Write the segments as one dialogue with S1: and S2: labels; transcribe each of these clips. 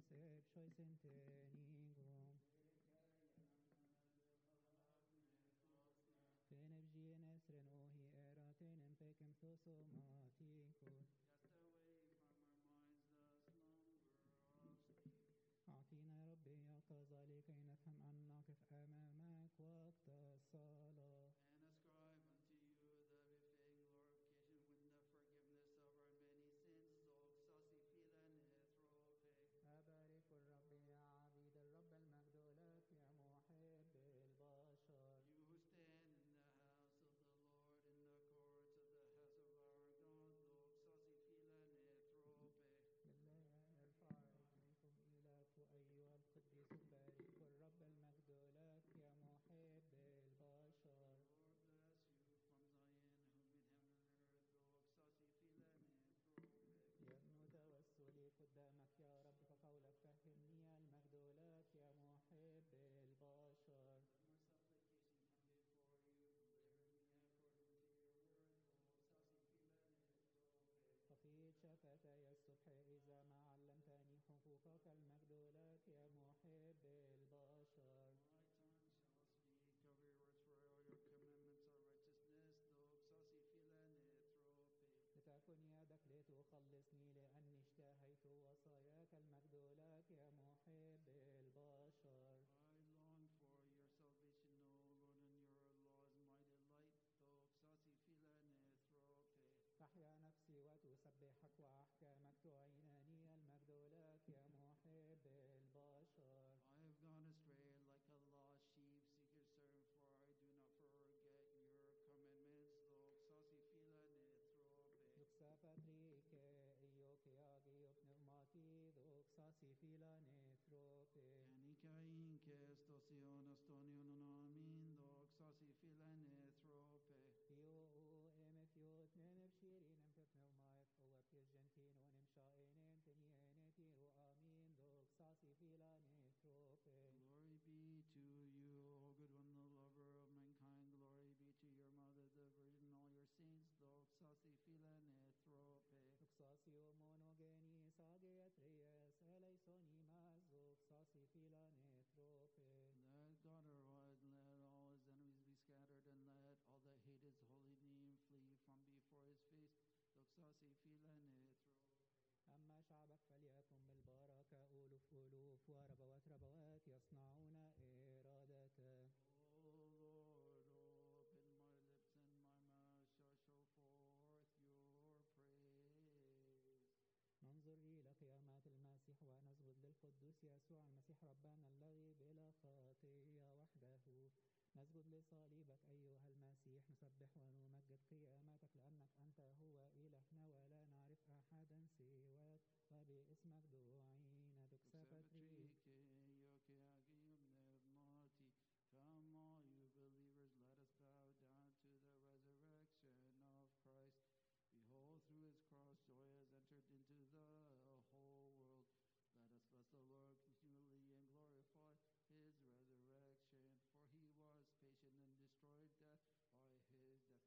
S1: Joseph Shoisenteningum Fenebji Nesren Ohi Eratenem Pekem Thosomatinkus
S2: Cast away from our minds the slumber of sleep.
S1: أعطينا يا ربي يقظة لكي نفهم أن نقف أمامك وقت الصلاة
S2: And ascribe unto you the befitting glorification when the forgiveness of our many sins. Doxasi filanethrope.
S1: أبارك الرب يا عبيد الرب المجد لك يا محب البشر
S2: You who stand in the house of the Lord, in the courts of the house of our God. Doxasi filanethrope.
S1: بالله نرفع إليكم إليك أيها القديس بارك الرب المجد لك يا محب البشر
S2: Lord bless you from Zion, who made heaven and earth. Doxasi filanethrope.
S1: يبنو توسلي قدامك يا رب فقولك فهمني المجد لك يا محب البشر
S2: Let my supplication come before you. Deliver me according to your word. Doxasi filanethrope.
S1: تفيض شفتي الصبح إذا ما علمتني حقوقك المجد لك يا محب البشر
S2: My tongue shall speak of your words, for all your commandments are righteousness. Doxasi filanethrope.
S1: لتكن يدك لتخلصني لأني اشتهيت وصاياك المجد لك يا محب البشر
S2: I long for your salvation, O Lord, and your law is my delight. Doxasi filanethrope.
S1: تحيا نفسي وتسبحك وأحكامك تعينني المجد لك يا محب البشر
S2: I have gone astray like a lost sheep. Seek your servant, for I do not forget your commandments. Doxasi filanethrope.
S1: Duxa patrike ioke agio pneumati duxa sifilanethrope
S2: Anikain kestosion astonion amin. Doxasi filanethrope.
S1: Io emefiot nenefshirin emtet pneumaef o pjesgentin onemshainen teniene tiro amin duxa sifilanethrope
S2: Glory be to you, O good one, the lover of mankind. Glory be to your mother, the Virgin, all your saints. Doxasi filanethrope.
S1: Duxa monogenis ageatrias eleisoni duxa sifilanethrope
S2: Let God arise, let all his enemies be scattered, and let all that hate his holy name flee from before his face. Doxasi filanethrope.
S1: أما شعبك فليكن بالبركة ألوف ألوف وربوات ربوات يصنعون إرادتك
S2: O Lord, open my lips, and my mouth shall show forth your praise.
S1: ننظر إلى قيامات المسيح ونسجد للقدوس يسوع المسيح ربنا الذي بلا خطية وحده نسجد لصليبك أيها المسيح نسبح ونمجد قيامتك لأنك أنت هو إلهنا ولا نعرف أحدا سواك وباسمك دعينا دكسابتريك
S2: Come, all you believers, let us bow down to the resurrection of Christ. Behold, through his cross, joy has entered into the whole world. Let us bless the Lord continually and glorify his resurrection. For he was patient and destroyed death by his death.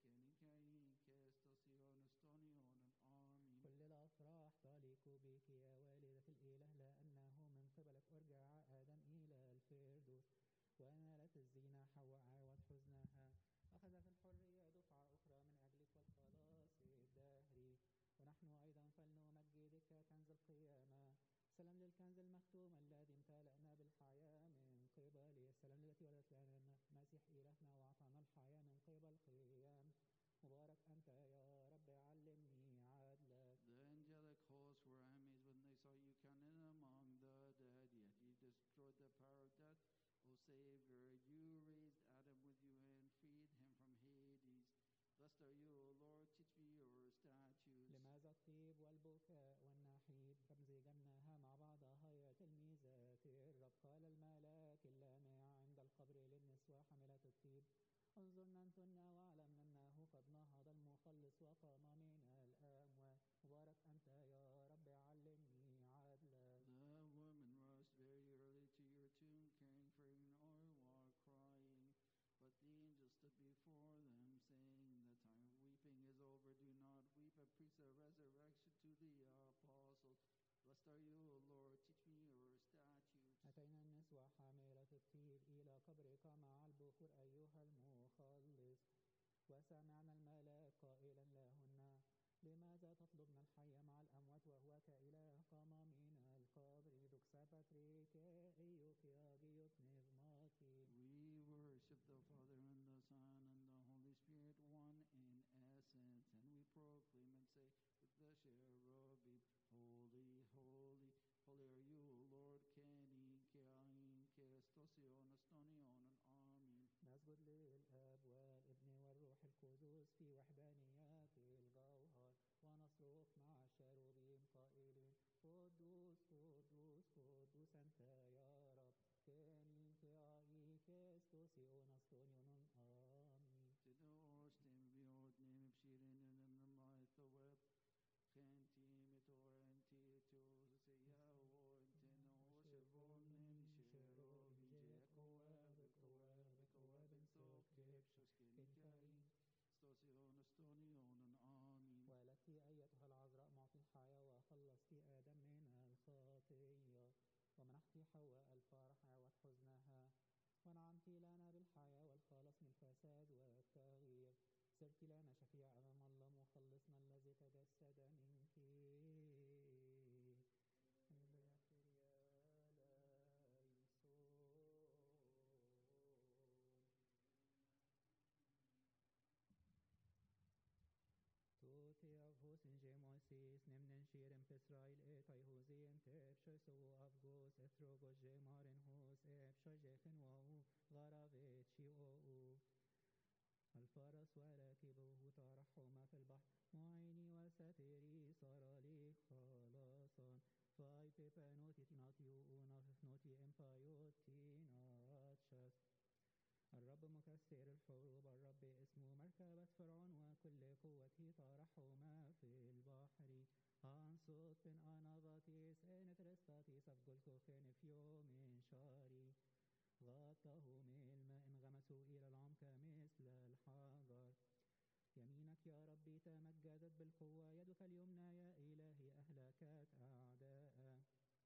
S2: Amen.
S1: كل الأفراح تليق بك يا والدة الإله لأنه من قبلك أرجع آدم إلى الفردوس ونالت الزينة حواء عوض حزنها أخذ في الحرية دفعة أخرى من أجلك والخلاص الدهري ونحن أيضا فلنمجدك كنز القيامة سلام للكنز المختوم الذي امتلأنا بالحياة من قبله السلام التي ولدت لنا المسيح إلهنا وأعطانا الحياة من قبل قيام مبارك أنت يا رب علمني عدلك.
S2: The angelic hosts were amazed when they saw you counted among the dead, yet you destroyed the power of death. O Savior, you raised Adam with you and freed him from Hades. Blessed are you, O Lord, teach me your statutes.
S1: لماذا الطيب والبكاء والنحيب فمزجناها مع بعضها يا تلميذات الرب قال الملاك اللامع عند القبر للنسوة حملة الطيب انظرنا أنتن واعلمنا أنه قد نهض المخلص وقام من الأموات مبارك أنت يا رب علمني عدلك.
S2: The women rushed very early to your tomb, carrying fragrant oil while crying. But the angel stood before them, saying, the time of weeping is over. Do not weep. I preach the resurrection to the apostles. Blessed are you, O Lord. Teach me your
S1: الناموس وحاملة الطيب إلى قبرك مع البخور أيها المخلص. وسمعنا الملاك قائلا لهن: لماذا تطلبن الحي مع الأموات وهو كإله قام من القبر؟ دوكسا باتريك إيوك ياجيوك نغماتي.
S2: We worship the Father and the Son and the Holy Spirit, one in essence, and we proclaim and say with the cherubim, Holy, holy, holy are you, Lord, Kenin, Keain, Kestosion, Astonion, and Amen.
S1: نسجد للآب والابن والروح القدس في وحدانيات الجوهر، ونصرخ مع الشروبيم قائلين: قدوس قدوس قدوس أنت يا رب، كانين كاي كستوسيون أستونيون آمين.
S2: Tidor, stem, Biot, name, Pshirin, and them the light, the web, Kentim, Etor, and Tieto, Seyawo, and Teno, Shevon, and Sherobin, Jekoab, Koab, and Sokeb, Shoskenikain, Stosion, Astonion, and Amin.
S1: ولدت أيتها العذراء معطي الحياة، وخلصت آدم من الخطية، ومنحت حواء الفرح عوض حزنها، ونعمت لنا بالحياة والخلاص من الفساد والتغيير. صرت لنا شفيع أمام الله مخلصنا الذي تجسد منك. هللويا كيريا لايسون. توتي أفوسن جيموسيس نمنن شيرن في إسرائيل إيتاي هوزين تبشو سو أفغوس إثروغو جيمارن هوس إبشو جيخن واو غرافيت شي أو الفرس وراكبه ترحما في البحر، معيني وستري صار لي خلاصا. فاي بيبانوتي تيناتيو ناففنوتي إمبايوتي ناتشاس. الرب مكسر الحروب، الرب اسمه مركبة فرعون وكل قوته طرحهما في البحر. عن صوت بن أناباتيس إنترستاتيس أفجلكوخين في يوم شاري. غطاهم الماء انغمسوا إلى العمق مثل الحجر. يمينك يا ربي تمجدت بالقوة، يدك اليمنى يا إلهي أهلكت أعداء.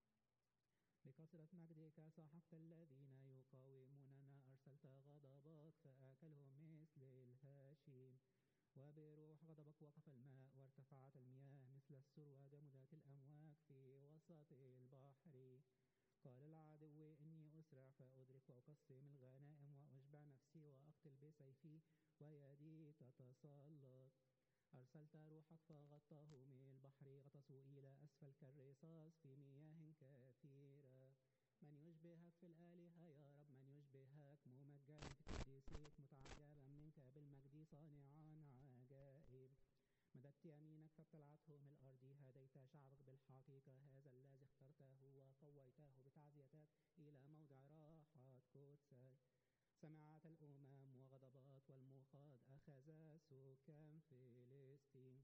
S1: بكثرة مجدك سحقت الذين يقاوموننا، أرسلت غضبك فأكلهم مثل الهشيم. وبروح غضبك وقف الماء وارتفعت المياه مثل السر، وجمدت الأمواج في وسط البحر. قال العدو: إني أسرع فأدرك وأقسم الغنائم وأشبع نفسي وأقتل بسيفي ويدي تتسلط. أرسلت روحك فغطاهم البحر، غطسوا إلى أسفل كالرصاص في مياه كثيرة. من يشبهك في الآلهة يا رب؟ من يشبهك ممجدا في قديسيك، متعجبا منك بالمجد صانعا عجائب. مددت يمينك فابتلعتهم الأرض، هديت شعبك بالحقيقة، هذا الذي اخترته وقويته بتعزيتك إلى موضع راحة قدسك. سمعت الأمم وغضبات والمخاض أخذ سكان فلسطين.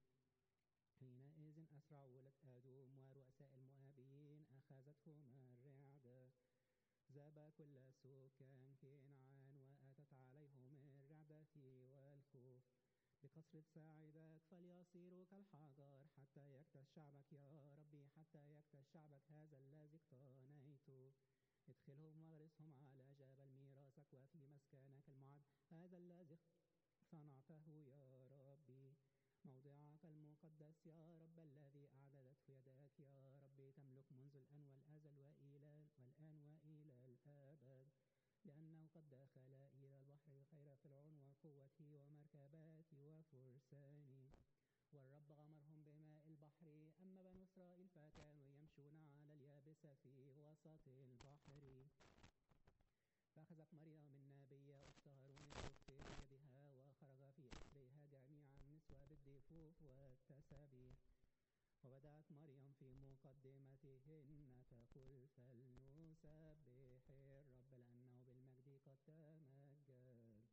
S1: حينئذ أسرع ولد آدوم ورؤساء المؤابيين أخذتهم الرعدة. ذاب كل سكان كنعان وأتت عليهم الرعدة والخوف. بكثرة ساعدك فليصيروا كالحجر، حتى يكتس شعبك يا ربي، حتى يكتس شعبك هذا الذي اقتنيته. ادخلهم واغرسهم على جبل ميراثك وفي مسكنك المعد، هذا الذي صنعته يا ربي. موضعك المقدس يا رب الذي أعددته يداك يا ربي، تملك منذ الآن والأزل والآن وإلى الأبد. لأنه قد دخل إلى البحر خير فرعون وقوته ومركباتي وفرساني. والرب غمرهم بماء البحر، أما بنو إسرائيل فكانوا يمشون على اليابسة في وسط البحر. فأخذت مريم النبية أخت هارون الأخت بيدها، وخرج في إثرها جميع النسوة بالضفوف والتسابيح. وبدأت مريم في مقدمتهن تقول: فلنسبح الرب لأنه بالمجد قد تمجد.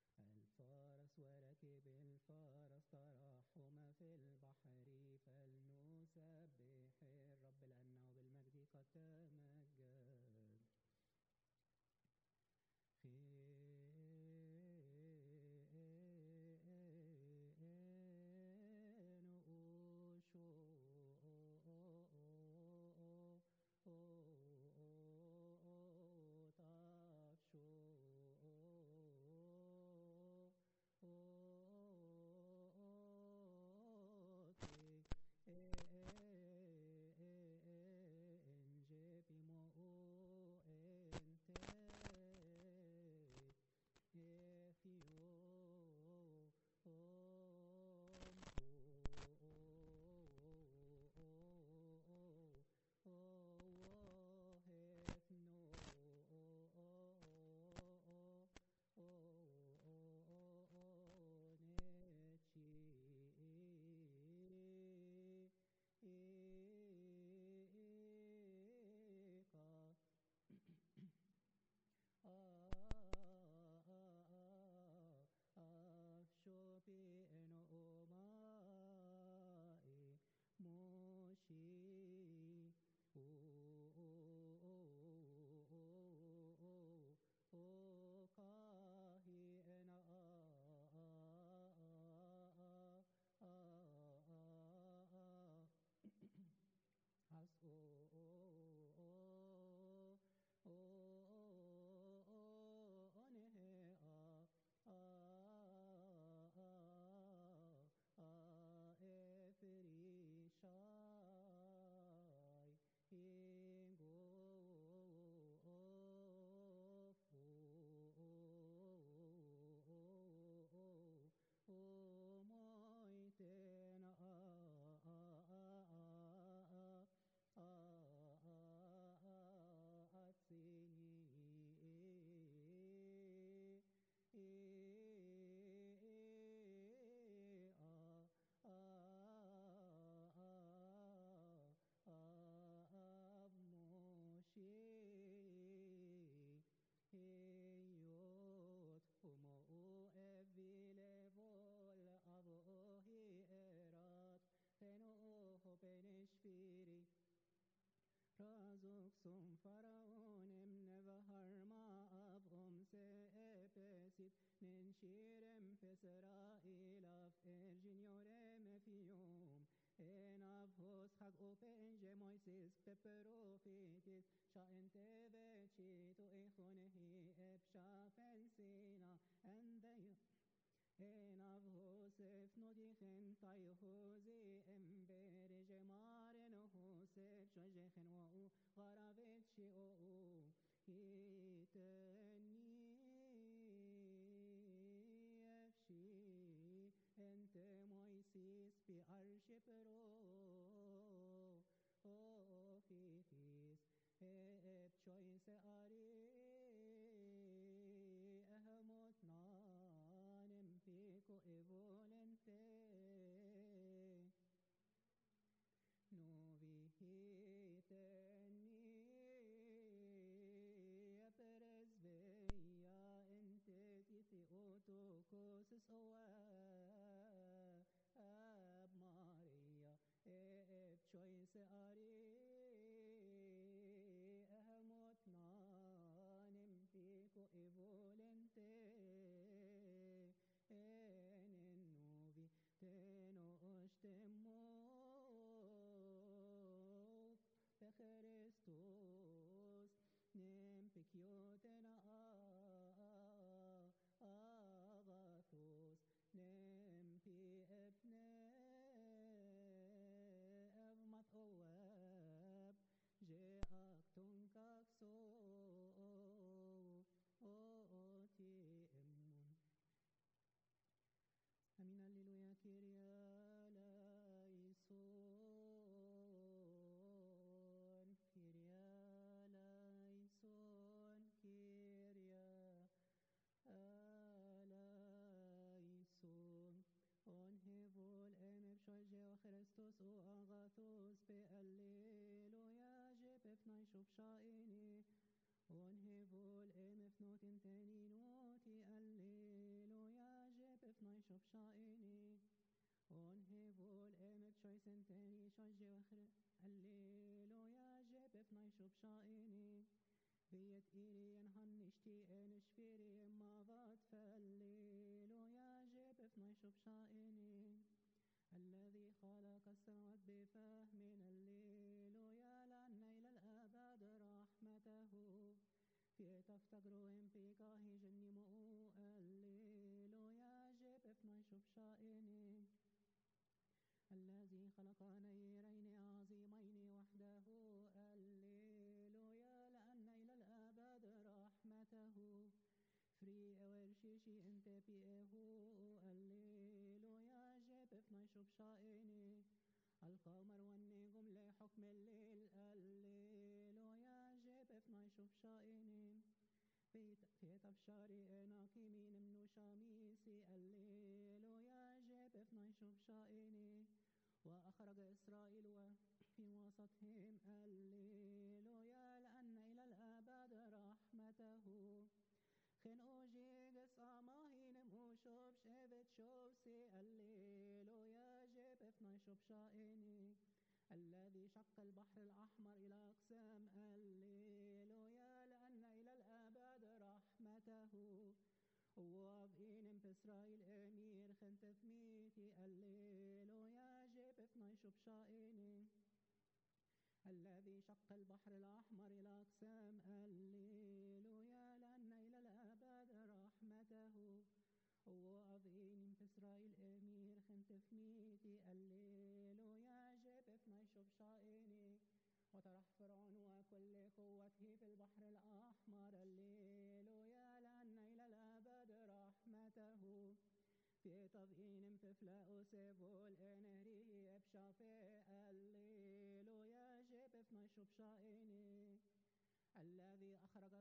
S1: الفرس وراكب الفرس ترحما في البحر، فلنسبح الرب لأنه بالمجد قد تمجد. Razuk som faraonem nevaharma av se epesit nen shirem pesera ilaf erginyorem fium en av hos hag openje Moises peperofitis sha ente vecito echonehi epsha fensina and they en av Josef nodichen tai Jose embere gemaren Josef shojechen wa garavet shio hiteni efshi ente Moises bi arshe pero ofitis choice ari ehmot nanem pico e volente novi hiteni peres veia ente tithi otokos soa ab Maria choice ari ehmot nanem pico e volente en novi tenostemok Christos nem pikiotena agathos nem pi epne evmat oab جاءكتن كاكسو أوتي أمون أمين الليلويا كيريا لايسون كيريا لايسون كيريا لايسون On hevol emep shoje o Christos o agathos pe alleluia je pefnai shopshaini On hevol emef notin teni noti alleluia je pefnai shopshaini On hevol emef shoisen teni shoje o alleluia je pefnai shopshaini بيت إيرين هنشتي إنشفيري ماضات فالليلويا جيب فناي شبشائني الذي خلق السماوات بفهم الليلويا لأن إلى الأبد رحمته في تفتقرهم في كاهي جنمو الليلويا جيب فناي شبشائني الذي خلق نيرين عظيمين وحده الليلويا لأن إلى الأبد رحمته فري أورشيشي انت بيئه الليلويا جيب فناي شبشائني القمر والنجم لحكم الليل الليلويا جيب فناي شبشائني في تفشاري اناكي من منو شاميسي الليلويا جيب فناي شبشائني وأخرج إسرائيل في وسطهم الليلويا لأن إلى الأبد رحمته خن أوجيجس أماهين موشوب شبت شوسي الليلويا جيب فناي شبشائني الذي شق البحر الأحمر إلى أقسام الليلويا لأن إلى الأبد رحمته وابئين بإسرائيل أمير خنتف ميتي الليلويا جيب فناي شبشائني الذي شق البحر الأحمر إلى أقسام هللويا لأن إلى الأبد رحمته وأظين في إسرائيل أمير خنتف ميتي هللويا جبف نيشوب شائني وطرح فرعون وكل قوته في البحر الأحمر هللويا لأن إلى الأبد رحمته في تضئين في فلاؤس بول انهري ابشافي هللويا جبف نيشوب شائني الذي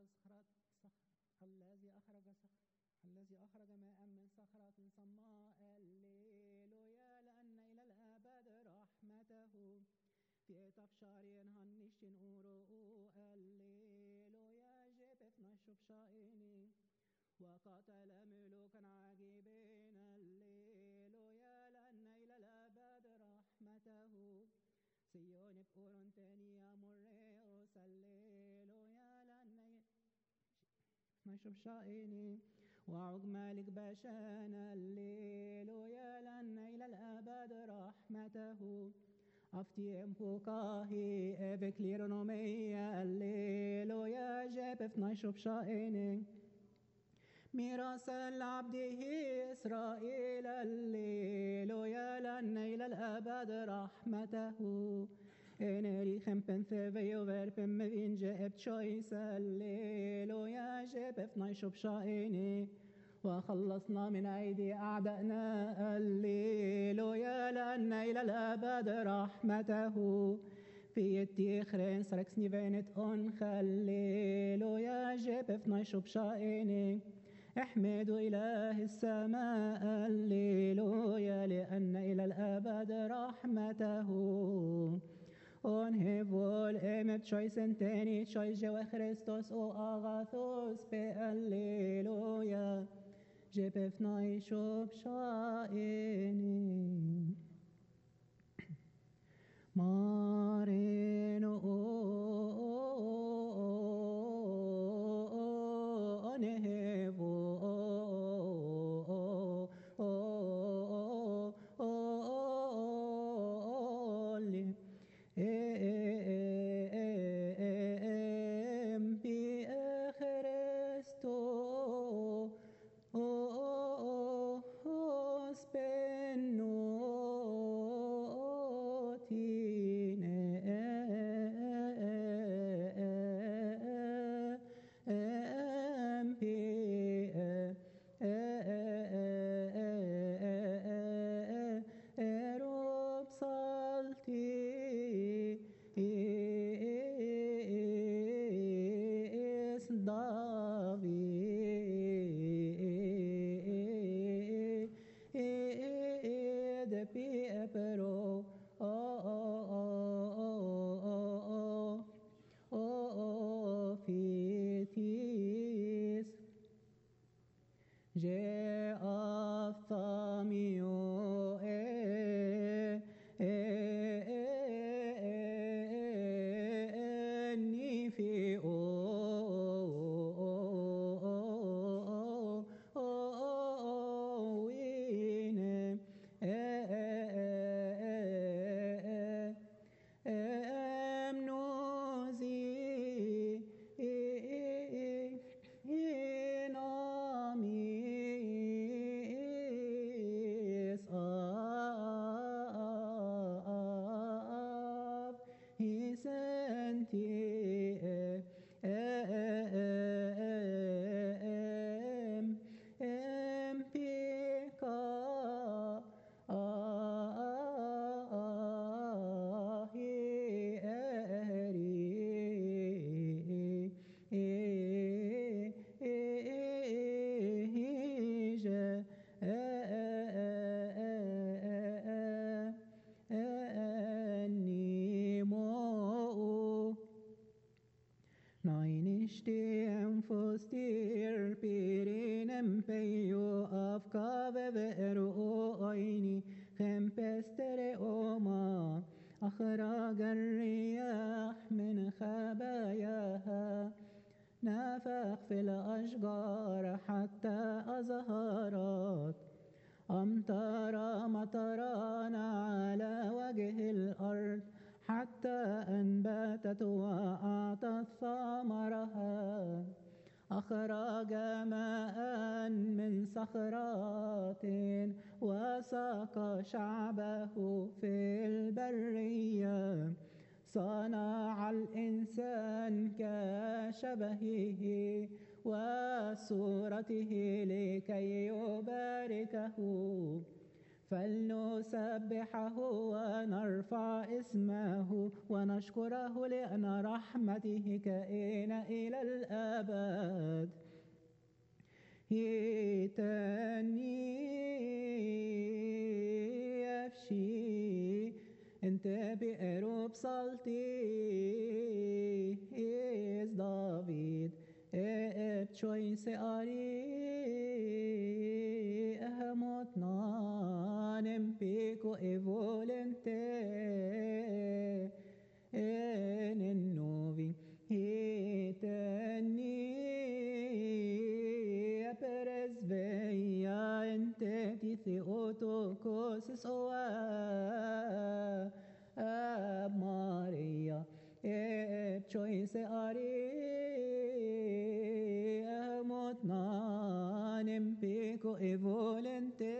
S1: أخرج ماء من صخرة صماء هللويا لأن إلى الأبد رحمته في تفشارين هنشتن أورو هللويا جبف نيشوب شائني وقتل ملوكا عجيبين هللويا لأن إلى الأبد رحمته سيون بقول تاني مريوس هللويا لأن نشوف شائني وعق مالك باشان هللويا لأن إلى الأبد رحمته أفتيم بوكاهي بكليرونومية هللويا جبف نشوف شائني ميراث العبد إسرائيل هللويا لأن إلى الأبد رحمته إنري خمبن ثبيو verpen مذين جاب تشويس هللويا جبف نيشوب شائني وخلصنا من أيدي أعدائنا هللويا لأن إلى الأبد رحمته في التيخرين سركس نيفينت أون هللويا جبف نيشوب شائني احمدوا إله السماء هللويا لأن إلى الأبد رحمته هيفول إمت شويسن تاني شويس جوا خريستوس أو أغاثوس بهللويا جبف نايشوب شائني مارينو أخرج الرياح من خباياها نفخ في الأشجار حتى أزهرت أمطر مطران على وجه الأرض حتى أنبت صخرات وساق شعبه في البرية صنع الإنسان كشبهه وصورته لكي يباركه فلنسبحه ونرفع اسمه ونشكره لأن رحمته كائنة إلى الأبد هيتني يفشي انت بقروب صلتي إز دافيد ابتشوي سأري أهمت نانم بيكو إيفولنتي إن النوفي هيتني أبرز فيا انت تيثي أوتوكوسس أب ماريا ابتشوي سأري أهمت نانم بيكو إيفولنتي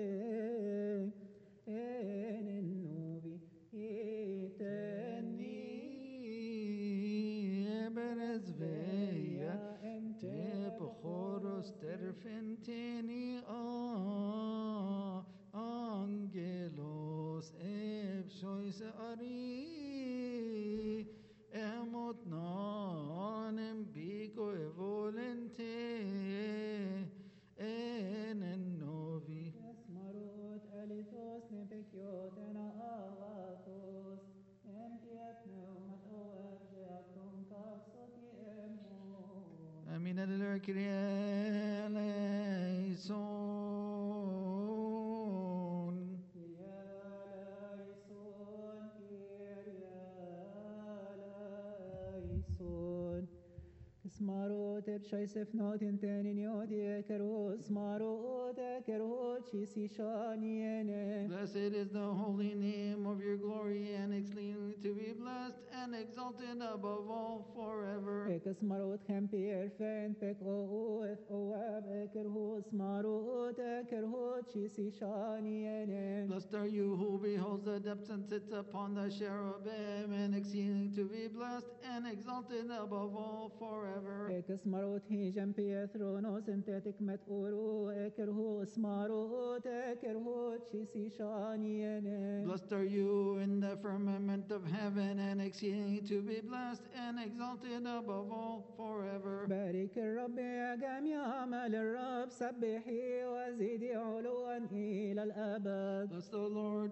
S1: إن النوبي إيتني
S2: برز فيا انت بخورس ترفنتني أنجلوس ابشويس أري اموت نانم بيكو ايفولنتي ان النوفي
S1: اسمروت أليثوس نبكيوت أنا آغاثوس انتيت نومت أوابجاكم كالصوتي أمون
S2: امين الكريا ليسون
S1: كيريا لايسون كيريا لايسون اسماروت بشايسف نوتين تاني نيوتي كرو اسماروت كرو تشيسي شانيني
S2: Blessed is the holy name of your glory, and exceedingly to be blessed and exalted above all forever.
S1: إك اسماروت خمبير فين بك أوث أواب كرو اسماروت كرو تشيسي شانيني
S2: Blessed are you who beholds the depths and sits upon the cherubim, and exceedingly to be blessed and exalted above all forever.
S1: إك اسماروت هيجم بيثرونوس انتتك متقورو كرو اسماروت كرو تشيسي شانيني
S2: Blessed are you in the firmament of heaven, and exceedingly to be blessed and exalted above all forever.
S1: بارك الرب يا جميع عمل الرب سبحي وزيدي علوا إلى الأبد
S2: Bless the Lord,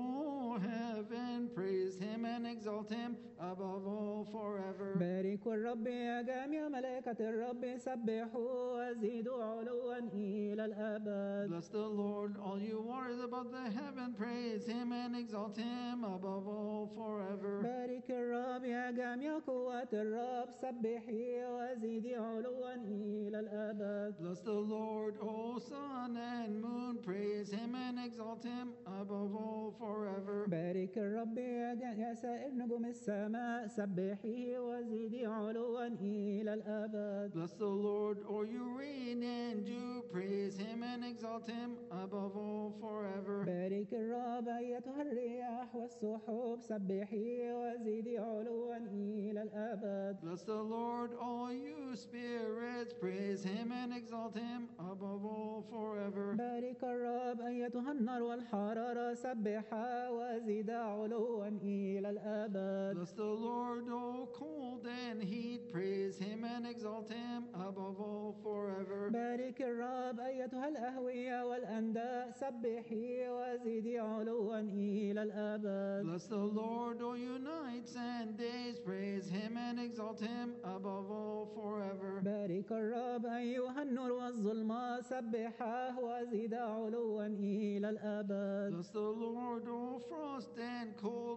S2: O heaven, praise him and exalt him above all forever.
S1: بارك الرب يا جميع ملائكة الرب سبحوا وزيدوا علوا إلى الأبد
S2: Bless the Lord, all you waters above the heaven, praise him and exalt him above all forever.
S1: بارك الرب يا جميع قوات الرب سبحي وزيدي علوا إلى الأبد
S2: Bless the Lord, O sun and moon, praise him and exalt him above all forever.
S1: بارك الرب يا سائر نجوم السماء سبحي وزيدي علوا إلى الأبد
S2: Bless the Lord, O you reign and do, praise him and exalt him above all forever.
S1: بارك الرب أيتها الرياح والسحب سبحي وزيدي علوا إلى الأبد
S2: Bless the Lord, all you spirits, praise him and exalt him above all forever.
S1: بارك الرب أيتها النار والحرارة سبحا وزيد علوا إلى الأبد
S2: Bless the Lord, O cold and heat, praise him and exalt him above all forever.
S1: بارك الرب أيتها الأهوية والأنداء سبحي وزيدي علوا إلى الأبد
S2: Bless the Lord, O you nights and days, praise him and exalt him above all forever.
S1: بارك الرب أيها النور والظلمة سبحاه وزيد علوا إلى الأبد
S2: Bless the Lord, O frost and cold, praise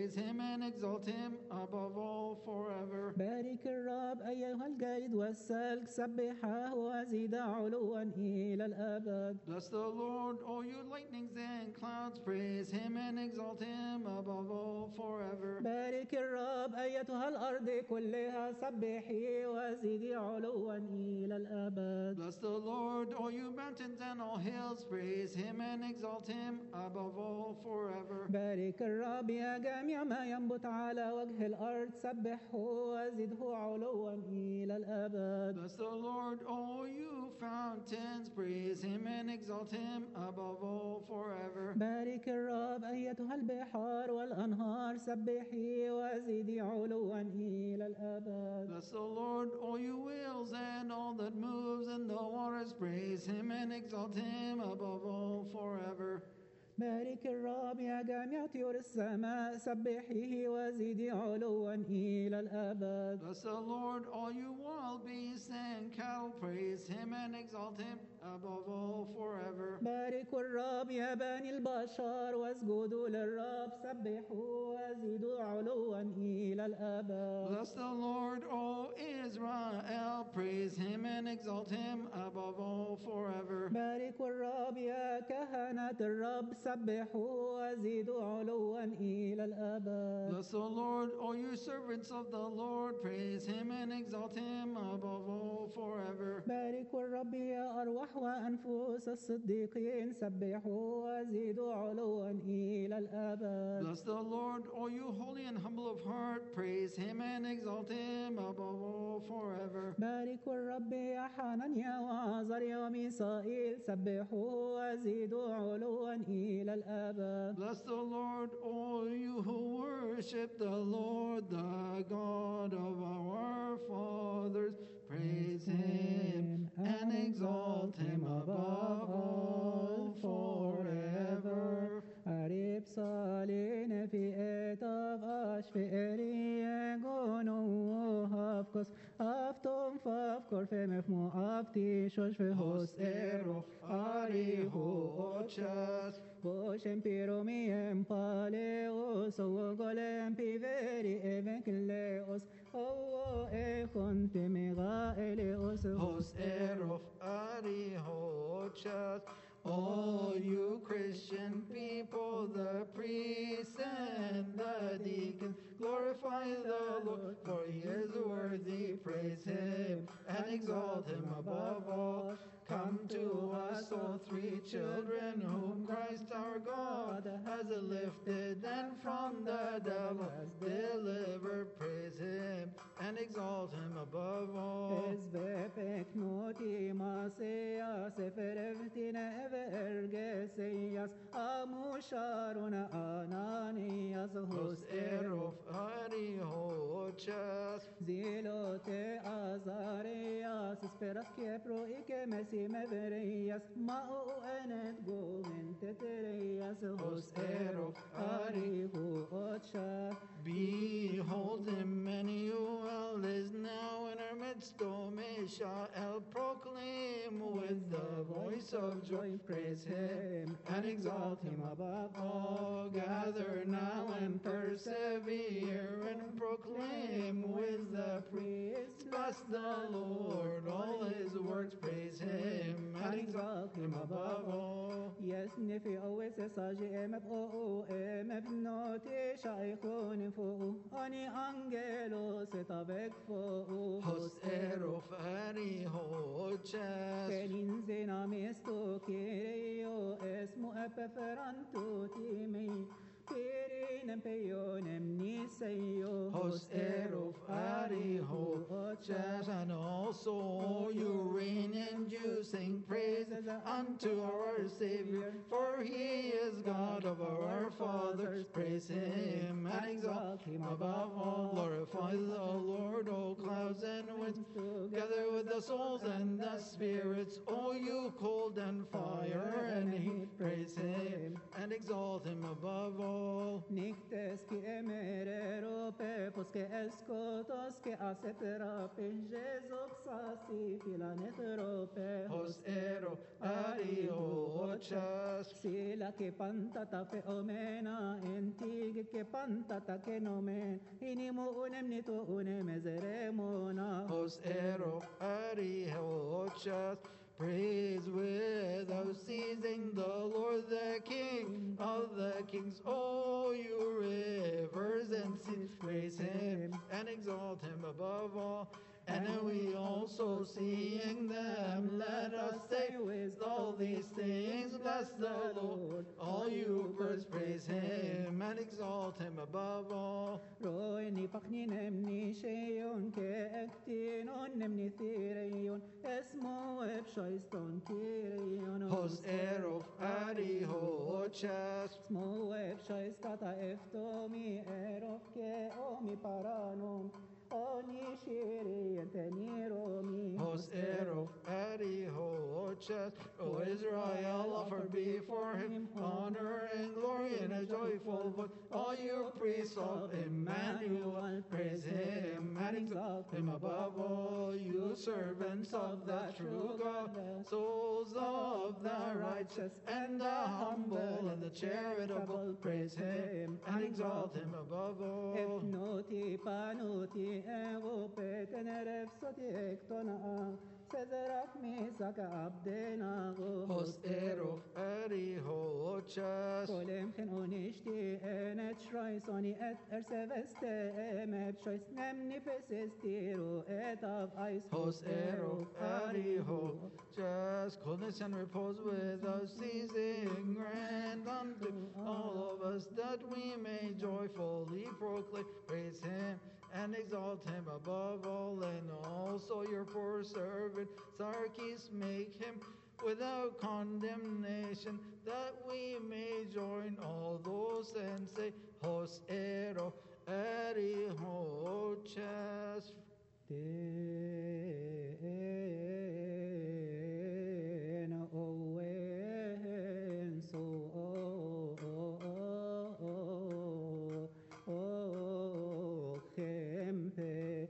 S2: praise him and exalt him above all forever.
S1: بارك الرب أيها الجيد والسلك سبحه وزد علوا إلى الأبد.
S2: Bless the Lord, all you lightnings and clouds, praise him and exalt him above all forever.
S1: بارك الرب أيتها الأرض كلها سبحي وزدي علوا إلى الأبد.
S2: Bless the Lord, all you mountains and all hills, praise him and exalt him above all forever.
S1: بارك الرب يا جميع ما ينبت على وجه الأرض سبحه وزده علوا إلى الأبد.
S2: Bless the Lord, all you fountains, praise him and exalt him above all forever.
S1: بارك الرب أيتها البحار والأنهار سبحي وزدي علوا إلى الأبد.
S2: Bless the Lord, all you whales and all that moves in the waters, praise him and exalt him above all forever.
S1: بارك الرب يا جميع طيور السماء سبحيه وزدي علوا إلى الأبد.
S2: Bless the Lord, all you wild beasts and cattle, praise him and exalt him above all forever.
S1: بارك الرب يا بني البشر واسجدوا للرب سبحوا وزدوا علوا إلى الأبد.
S2: Bless the Lord, all Israel, praise him and exalt him above all forever.
S1: بارك الرب يا كهنة الرب سبحوا وزدوا علوا إلى الأبد.
S2: Bless the Lord, all you servants of the Lord, praise him and exalt him above all forever.
S1: بارك الرب يا أرواح وأنفس الصديقين سبحوا وزدوا علوا إلى الأبد.
S2: Bless the Lord, all you holy and humble of heart, praise him and exalt him above all forever.
S1: بارك الرب يا حنانيا وعزريا وميسائيل سبحوا وزدوا علوا إلى الأبد.
S2: Bless the Lord, all you who worship the Lord, the God of our fathers, praise him and exalt him above all forever.
S1: قريب صالين في إتاف أشفئري يقولوا هفكس أفتم فافكر في مفمو أفتي شوش في هوسيرو
S2: Ariho ochas,
S1: Vos empiro mi empaleos, o golem piveri evenkleos, o e conte mega eleos,
S2: hos erof ariho ochas. All you Christian people, the priests and the deacons, glorify the Lord, for he is worthy. Praise him and exalt him above all. Come to us, O three children, whom Christ our God has lifted and from the devil has delivered. Praise him and exalt him above all.
S1: Esvepek noti maseas, eferevtina evergeseias, amusharuna ananias,
S2: Hos erof arihochas.
S1: Zilote azarias, esperas que pro y que me verías, mao enet gomen teterías,
S2: Hos erof
S1: arihu ocha.
S2: Behold, Emmanuel is now in our midst, O Mishael, proclaim with the voice of joy, praise him and exalt him above all. Gather now and persevere and proclaim with the priests, bless the Lord, all his works, praise him and exalt him above all.
S1: Yes, nifi always saji emep o emep noti shaykun fu ani angelo setavek fu
S2: Hos erof arihochas.
S1: kenin zena mesto kireo esmu epeferantu timi pirinem peyonem niseyo
S2: Hos erof arihochas. And also you reign and you sing praises unto our Savior, for he is God of our fathers. Praise him and exalt him above all. Glorify the Lord, O clouds and winds, together with the souls and the spirits, O you cold and fire and heat. Praise him and exalt him above all.
S1: Nictes qui emerero pe Epos que escotos que aseterape Jesus xasi filaneterope
S2: Hos ero ariochas.
S1: Sila que pantata fe omena entig que pantata que nomen inimo unem nito unem ezeremona
S2: Hos ero ariochas. Praise without ceasing the Lord, the King of the kings. Oh, you rivers and seas, praise him and exalt him above all. And we also seeing them, let us say with all these things, bless the Lord. All you birds, praise him and exalt him above all.
S1: Roini pakninem ni sheyon ke ektinon nemni thirion esmo epshoiston kirion
S2: Hos erof ariochas.
S1: Smo epshoistata eftomi erof ke omi paranom oni shiri teniromi
S2: Hos erof ariochas. O Israel, offer before him honor and glory in a joyful voice. All you priests of Emmanuel, praise him and exalt him above all. You servants of the true God, souls of the righteous and the humble and the charitable, praise him and exalt him above all.
S1: Epnoti panuti evo peteneref soti ektona Sezerak misaka abdenago
S2: Hos erof ariochas.
S1: Kolem chen onishti enet shroisoni et erseveste emeb shois nemni fesestiru et av ais
S2: Hos erof ariochas. Coolness and repose without ceasing grant unto all of us, that we may joyfully proclaim, praise him and exalt him above all. And also your poor servant Sarkis, make him without condemnation, that we may join all those and say, Hos ero ariochas.
S1: Den owen so kempe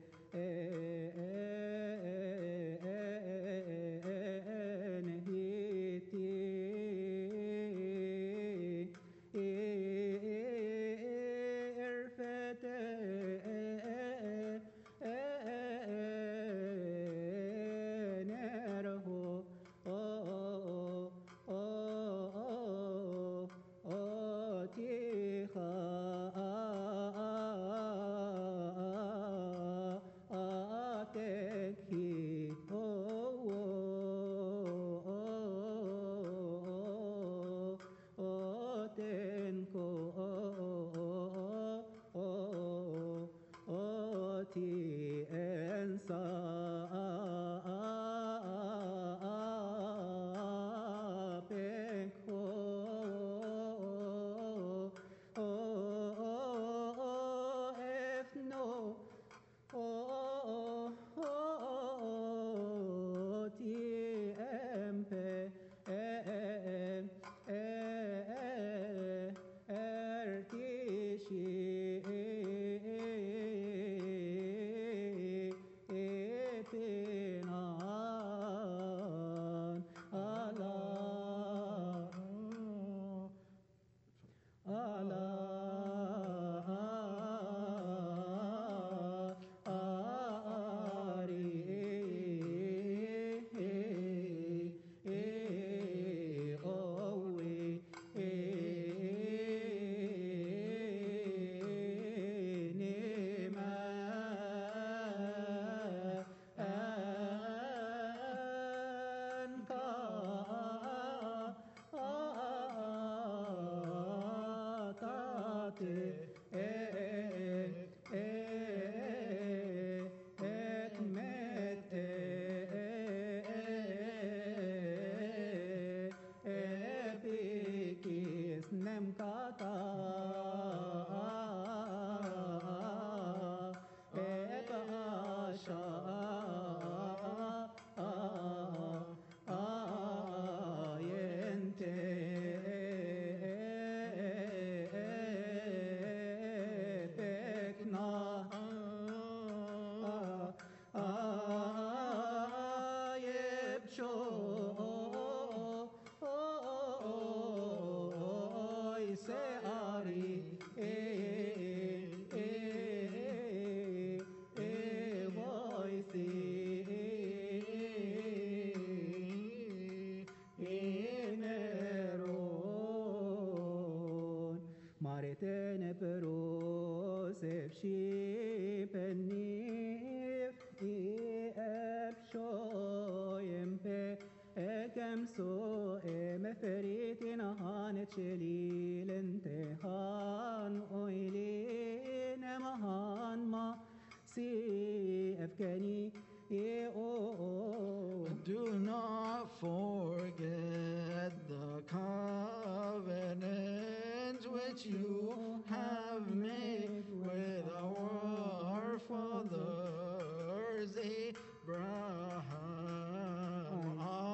S1: Rosef Shipenif Eb Shoyempe Ekem so Meferitin Hanet Shelilin Tehan Oilin Mahan Ma Si Efkani
S2: Do not forget the covenant which you have made with our fathers, Abraham,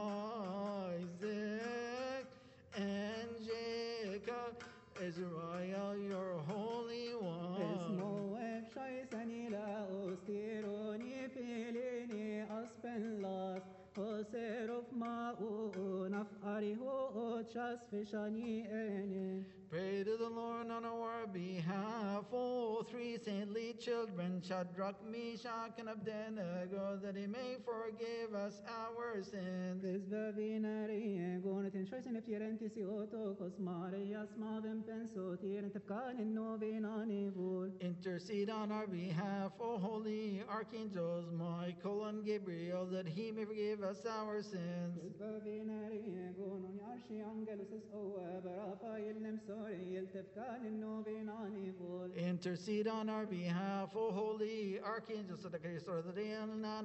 S2: Isaac, and Jacob, Israel, your Holy One.
S1: اسمه شايسني لا أستيروني فيليني أسبن لاس أسيرف ما أونف أريه أتشاس فشاني أني
S2: Pray to the Lord on our behalf, O three saintly children, Shadrach, Meshach, and Abednego, that he may forgive us our sins.
S1: Rizva vinari gonatin shoysen eftirenti si oto kosmare yasma vem penso tiren tefkan in novinani vul.
S2: Intercede on our behalf, O holy archangels Michael and Gabriel, that he may forgive us our sins.
S1: Rizva vinari gonon yarshi angelus es oa barafail nemsori yel tefkan in novinani vul.
S2: Intercede on our behalf, O holy archangels of the Christor, that he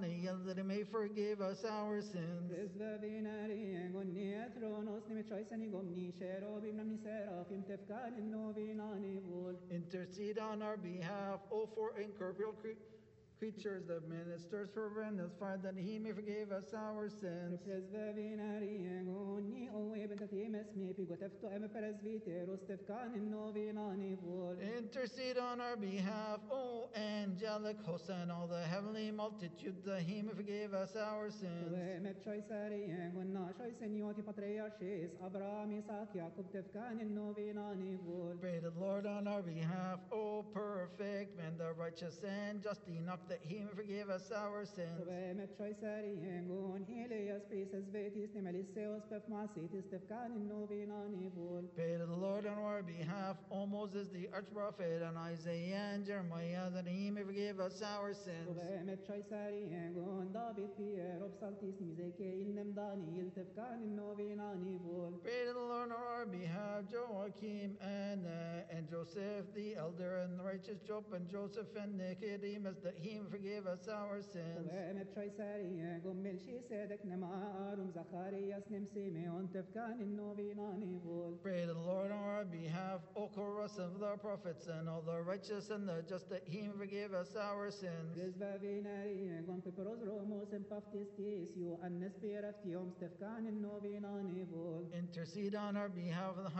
S2: may forgive us our sins.
S1: Rizva vinari gonni etronos nimi choyseni gomni sherobim namni serafim tefkan in novinani vul.
S2: Intercede on our behalf, O four incorporeal creatures that ministers for us, Father, that he may forgive us our sins.
S1: Rizva vinari gonni owe bentatim esmi pigotefto em presbiteros tefkan in novinani vul.
S2: Intercede on our behalf, O angelic host and all the heavenly multitude, that he may forgive us our sins.
S1: Met choysari gonna choysenioti patriarchis Abraham Isaac Jacob tefkan in novinani vul.
S2: Pray to the Lord on our behalf, O perfect man, the righteous and just Enoch, that he may forgive us our sins.
S1: Met choysari gon Elias prises vetis nemeliseos pef masitis tefkan in novinani vul.
S2: Pray to the Lord on our behalf, O Moses the archprophet, and Isaiah and Jeremiah, that he may forgive us our sins.
S1: Met choysari gon David Pierre saltis Mizekeil nem Daniel tefkan in novinani vul.
S2: Pray to the Lord on our behalf, Joachim, Anna, and Joseph the elder, and the righteous Job, and Joseph and Nicodemus, that he may forgive us our sins.
S1: Met choysari gon Melchizedek nem Arum Zacharias nem Simeon tefkan in novinani vul.
S2: Pray to the Lord on our behalf, O chorus of the prophets, and all the righteous and the just, that he may forgive us our sins.
S1: Rizva vinari gon Piperos Romos and Paftistis you annes Pieraftiom tefkan in novinani vul.
S2: Intercede on our behalf of the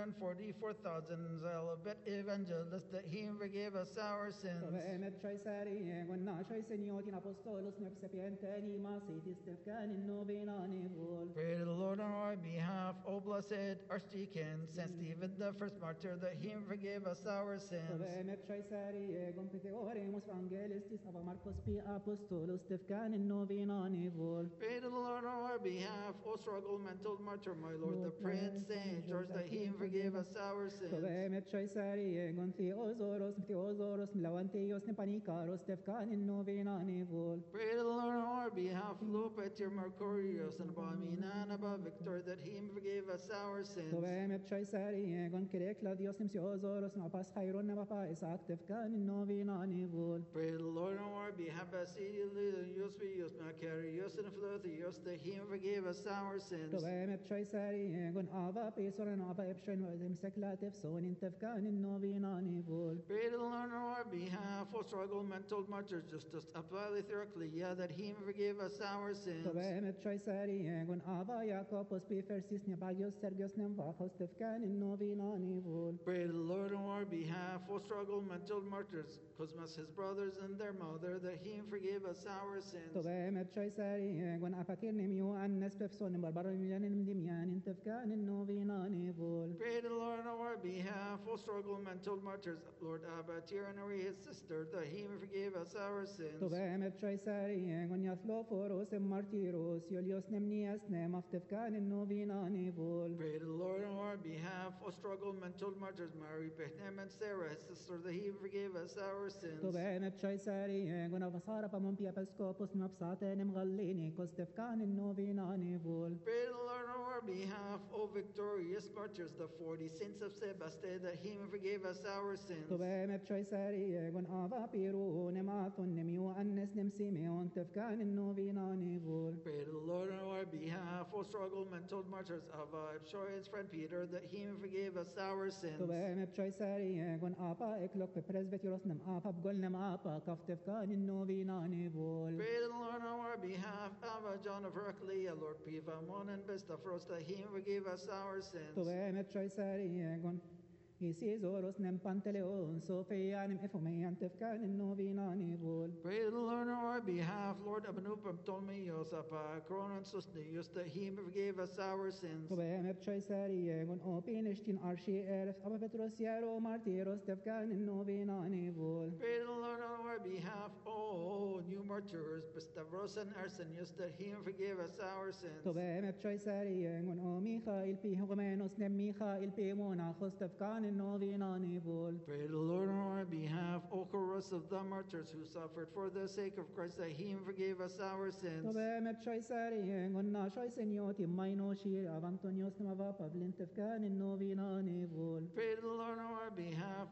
S2: 144,000 Zelibet evangelists, that he may forgive us our sins.
S1: Met choysari gon na choyseniotin apostolos nep sapienteni masitis tefkan in novinani vul.
S2: Pray to the Lord on our behalf, O blessed Archdeacon Saint Stephen, the first martyr, that he may forgive us our sins.
S1: Met choysari gon Piteoremus Evangelistis ava Marcos P apostolos tefkan in novinani vul.
S2: Pray to the Lord on our behalf, O struggle mental martyr, my Lord, the Prince Saint George, that he may forgive us our sins.
S1: Met choysari gon Theozoros Mlawanteos Nepanikaros tefkan in novinani vul.
S2: Pray to the Lord on our behalf, Lopetir Mercurius and Abamina and Abba Victor, that he may forgive us our sins.
S1: Met choysari gon Kirekla Dios Nimsiozoros Napas Hyron Nabapa Isaac tefkan in novinani vul.
S2: Pray to the Lord on our behalf, Basilius, Macarius, and Philotheos, that he may forgive us our sins.
S1: Met choysari gon Ava Pesor and Ava Epshen Wazim Seklatif Sonin tefkan in novinani vul.
S2: Pray to the Lord on our behalf, O struggle mental martyrs, Justus Apalitheraclia, that he may forgive us our sins.
S1: Met choysari gon Ava Jacobos Pifersis Nebagios Sergios Nemvachos tefkan in novinani vul.
S2: Pray to the Lord on our behalf, O struggle mental martyrs, Cosmas his brothers and their mother, that he may forgive us our sins.
S1: Met choysari gon Apakir Nemiu Annes Pefson Barbaran Dimian tefkan in novinani vul.
S2: Pray to the Lord on our behalf, O struggle mental martyrs, Lord Abbatir and his sister, that he may forgive us our sins.
S1: To bemet Caesarea, Goniathloforos and Martyros, Iulios Nemnias Nem Aftefkan and Novina Nevol.
S2: Pray to the Lord on our behalf, O struggle mental martyrs, Mary, Bethlehem, and Sarah, his sister, that he may forgive us our sins.
S1: To bemet Caesarea, Gonavasara Pamompia Episcopus Mapsate Nemgalini, Kostefkan and Novina Nevol.
S2: Pray to the Lord on our behalf, O victorious martyrs, the 40 saints of Sebaste, that he may forgive us our sins.
S1: To bemet Caesarea, Gonava Piru, Nemathon, Nemu Annes Nem Simeon, Tefkan and Novina Nevol.
S2: Pray to the Lord on our behalf, O struggle mental martyrs of Shoy's friend Peter, that he may forgive us our sins.
S1: To bemet Caesarea, Gonapa Eklok Presbyteros Nem Apa, Golnem Apa, Kaftefkan and Novina Nevol.
S2: Pray to the Lord on our behalf, Abba John of Heraclea, Lord Piva, Mon and Bestafros, that he may forgive us our sins.
S1: To bemet Caesarea, Gon Isizoros Nem Panteleon, Sophia Nem Ephomean, Tefkan and Novina Nevol.
S2: Pray to the Lord on our behalf, Lord Abanupam Ptolemy Yosapa, Cronan Susnius, that he may forgive us our sins.
S1: To bemet Caesarea, Gon Opinishtin Arshi Eref, Abba Petros Yaro, Martyros, Tefkan and Novina Nevol.
S2: Pray to the Lord on our behalf, O new martyrs, Stavros and Arsenius, that he may forgive us our sins.
S1: To bemet Caesarea, Gon O Michael P. Hugomenos, Nem Michael P. Monachos, Tefkan and Novina Nevol.
S2: Pray to the Lord on our behalf, O chorus of the martyrs who suffered for the sake of Christ, that he may forgive us our sins.
S1: To bemet Caesarea, Gon Nashai Senioti, Maino Shir, Avantonios Nemava, Pavlin, Tefkan and Novina Nevol.
S2: Pray to the Lord on our behalf,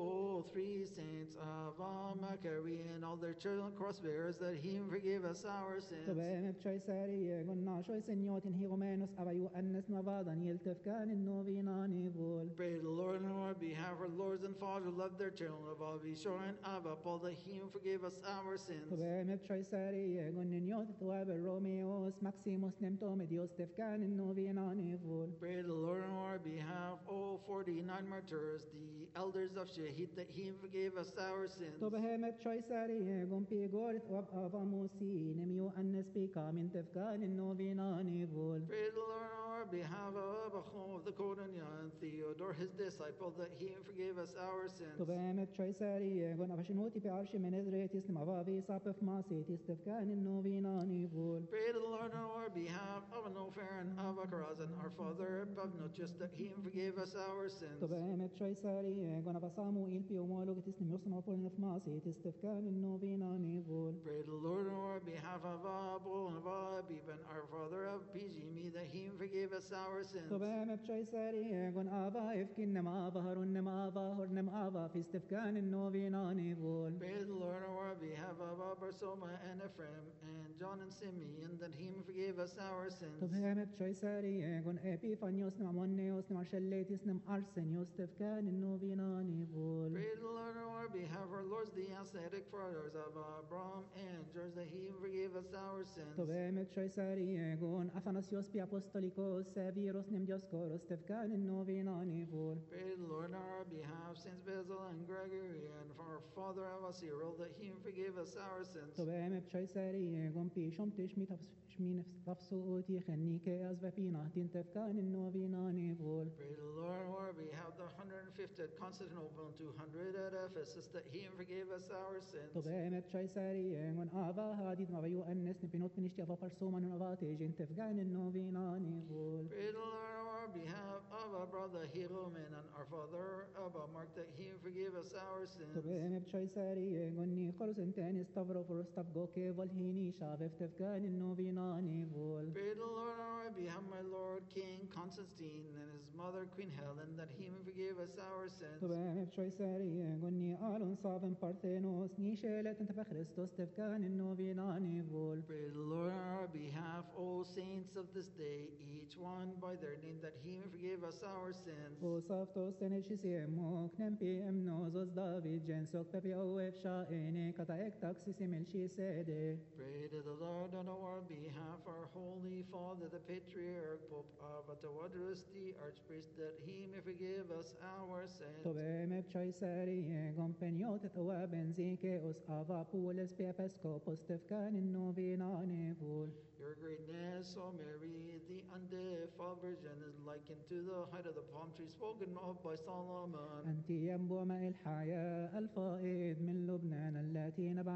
S2: O three saints of Maccarie and all their children cross-bearers, that he may forgive us our sins.
S1: To bemet Caesarea, Gon Nashai Seniotin, Higomenos, Avayu Annes Mava, Daniel Tefkan and Novina Nevol.
S2: Pray to the Lord on our behalf, our lords and fathers who love their children of all Vishor and Abba, Paul, that he may forgive us our sins.
S1: To bemet Caesarea, Gon Ninyot, Tuaber Romeos, Maximus Nemtomedios, Tefkan and Novina Nevol.
S2: Pray to the Lord on our behalf, O 49 martyrs, the elders of Shehit, that he may forgive us our sins.
S1: To bemet Caesarea, Gon Pigorit, Wab Avamusi, Nemiu Annes Pika, Min Tefkan and Novina Nevol.
S2: Pray to the Lord on our behalf, of Abachom of the Kodonia and Theodore, his disciple, that he may forgive us our sins.
S1: To bemet Caesarea, Gon Avashinuti Pe Arshi Menedretis, Nemavavi Sapef Masitis, Tefkan and Novina Nevol.
S2: Pray to the Lord on our behalf, of Anofer and Avakarazan, our father, Pavnotius, that he may forgive us our sins.
S1: To bemet Caesarea, Gon Avasamu Ilpi Omologitis, Nemiosomopolin of Masitis, Tefkan and Novina Nevol.
S2: Pray to the Lord on our behalf, of Abel and of Abiban, our father of Pijimi, that he may forgive us our sins.
S1: To bemet Caesarea, Gon Ava Ifkin Nemava Harun Nemava Hor Nemava, Fis Tefkan and Novina Nevol.
S2: Pray to the Lord on our behalf, of Barsoma and Ephraim and John and Simeon, that he may forgive us our sins.
S1: To bemet Caesarea, Gon Epifanios Nemamoneos, Nemarsheletis, Nem Arsenios, Tefkan and Novina Nevol.
S2: Pray to the Lord on our behalf, our lords, the ascetic fathers of Abraham and George, that he may forgive us our sins.
S1: To bemet Caesarea, Gon Athanasios Pi Apostolicos, Severos Nem Dioscoros, Tefkan and Novina Nevol.
S2: Pray to the Lord on our behalf, Saints Basil and Gregory, and for our father Avasirol, that he may forgive us our sins.
S1: To bemet Caesarea, Gon Pishom Tishmit Shmin Tafsuoti, Chenike Azvapina, Tin Tefkan and Novina Nevol.
S2: Pray to the Lord on our behalf, the 150 at Constantinople and 200 at Ephesus, that he may forgive us our sins.
S1: To bemet Caesarea, Gon Ava Hadid Mavayu Annes, Nepinot Ministi Ava Parsoman and Avate, Jin Tefkan and Novina Nevol.
S2: Pray to the Lord on our behalf, of our brother Hieromen and our father Abba Mark, that he may forgive us our sins.
S1: To bemet Caesarea, Gon Nicholas and Tenis Stavropoulos, Stavgoke, Volhini, Shavev Tefkan and Novina Nevol.
S2: Pray to the Lord on our behalf, my Lord King Constantine and his mother Queen Helen, that he may forgive us our sins.
S1: To bemet Caesarea, Gon Ni Alon Saven Parthenos, Ni Shelet and Christos, Tefkan and Novina Nevol.
S2: Pray to the Lord on our behalf, O saints of this day, each one by their name, that he may forgive us our sins.
S1: O Saftos Tenechisiemo, Knempi Emnozos David, Jensok Pepi Oef Shaene, Kataek Taxis Emelchi Sede.
S2: Pray to the Lord on our behalf, our Holy Father, the Patriarch, Pope Avatawodrus, the Archpriest, that he may forgive us our sins.
S1: To bemet Caesarea, Gon Peniotet Oa Benzikeos, Ava Pules Episcopos, Tefkan and Novina Nevol.
S2: Your greatness, O Mary, the undefiled Virgin, is likened to the height of the palm tree spoken of by Solomon.
S1: أنت ينبوع ماء الحياة الفائض من لبنان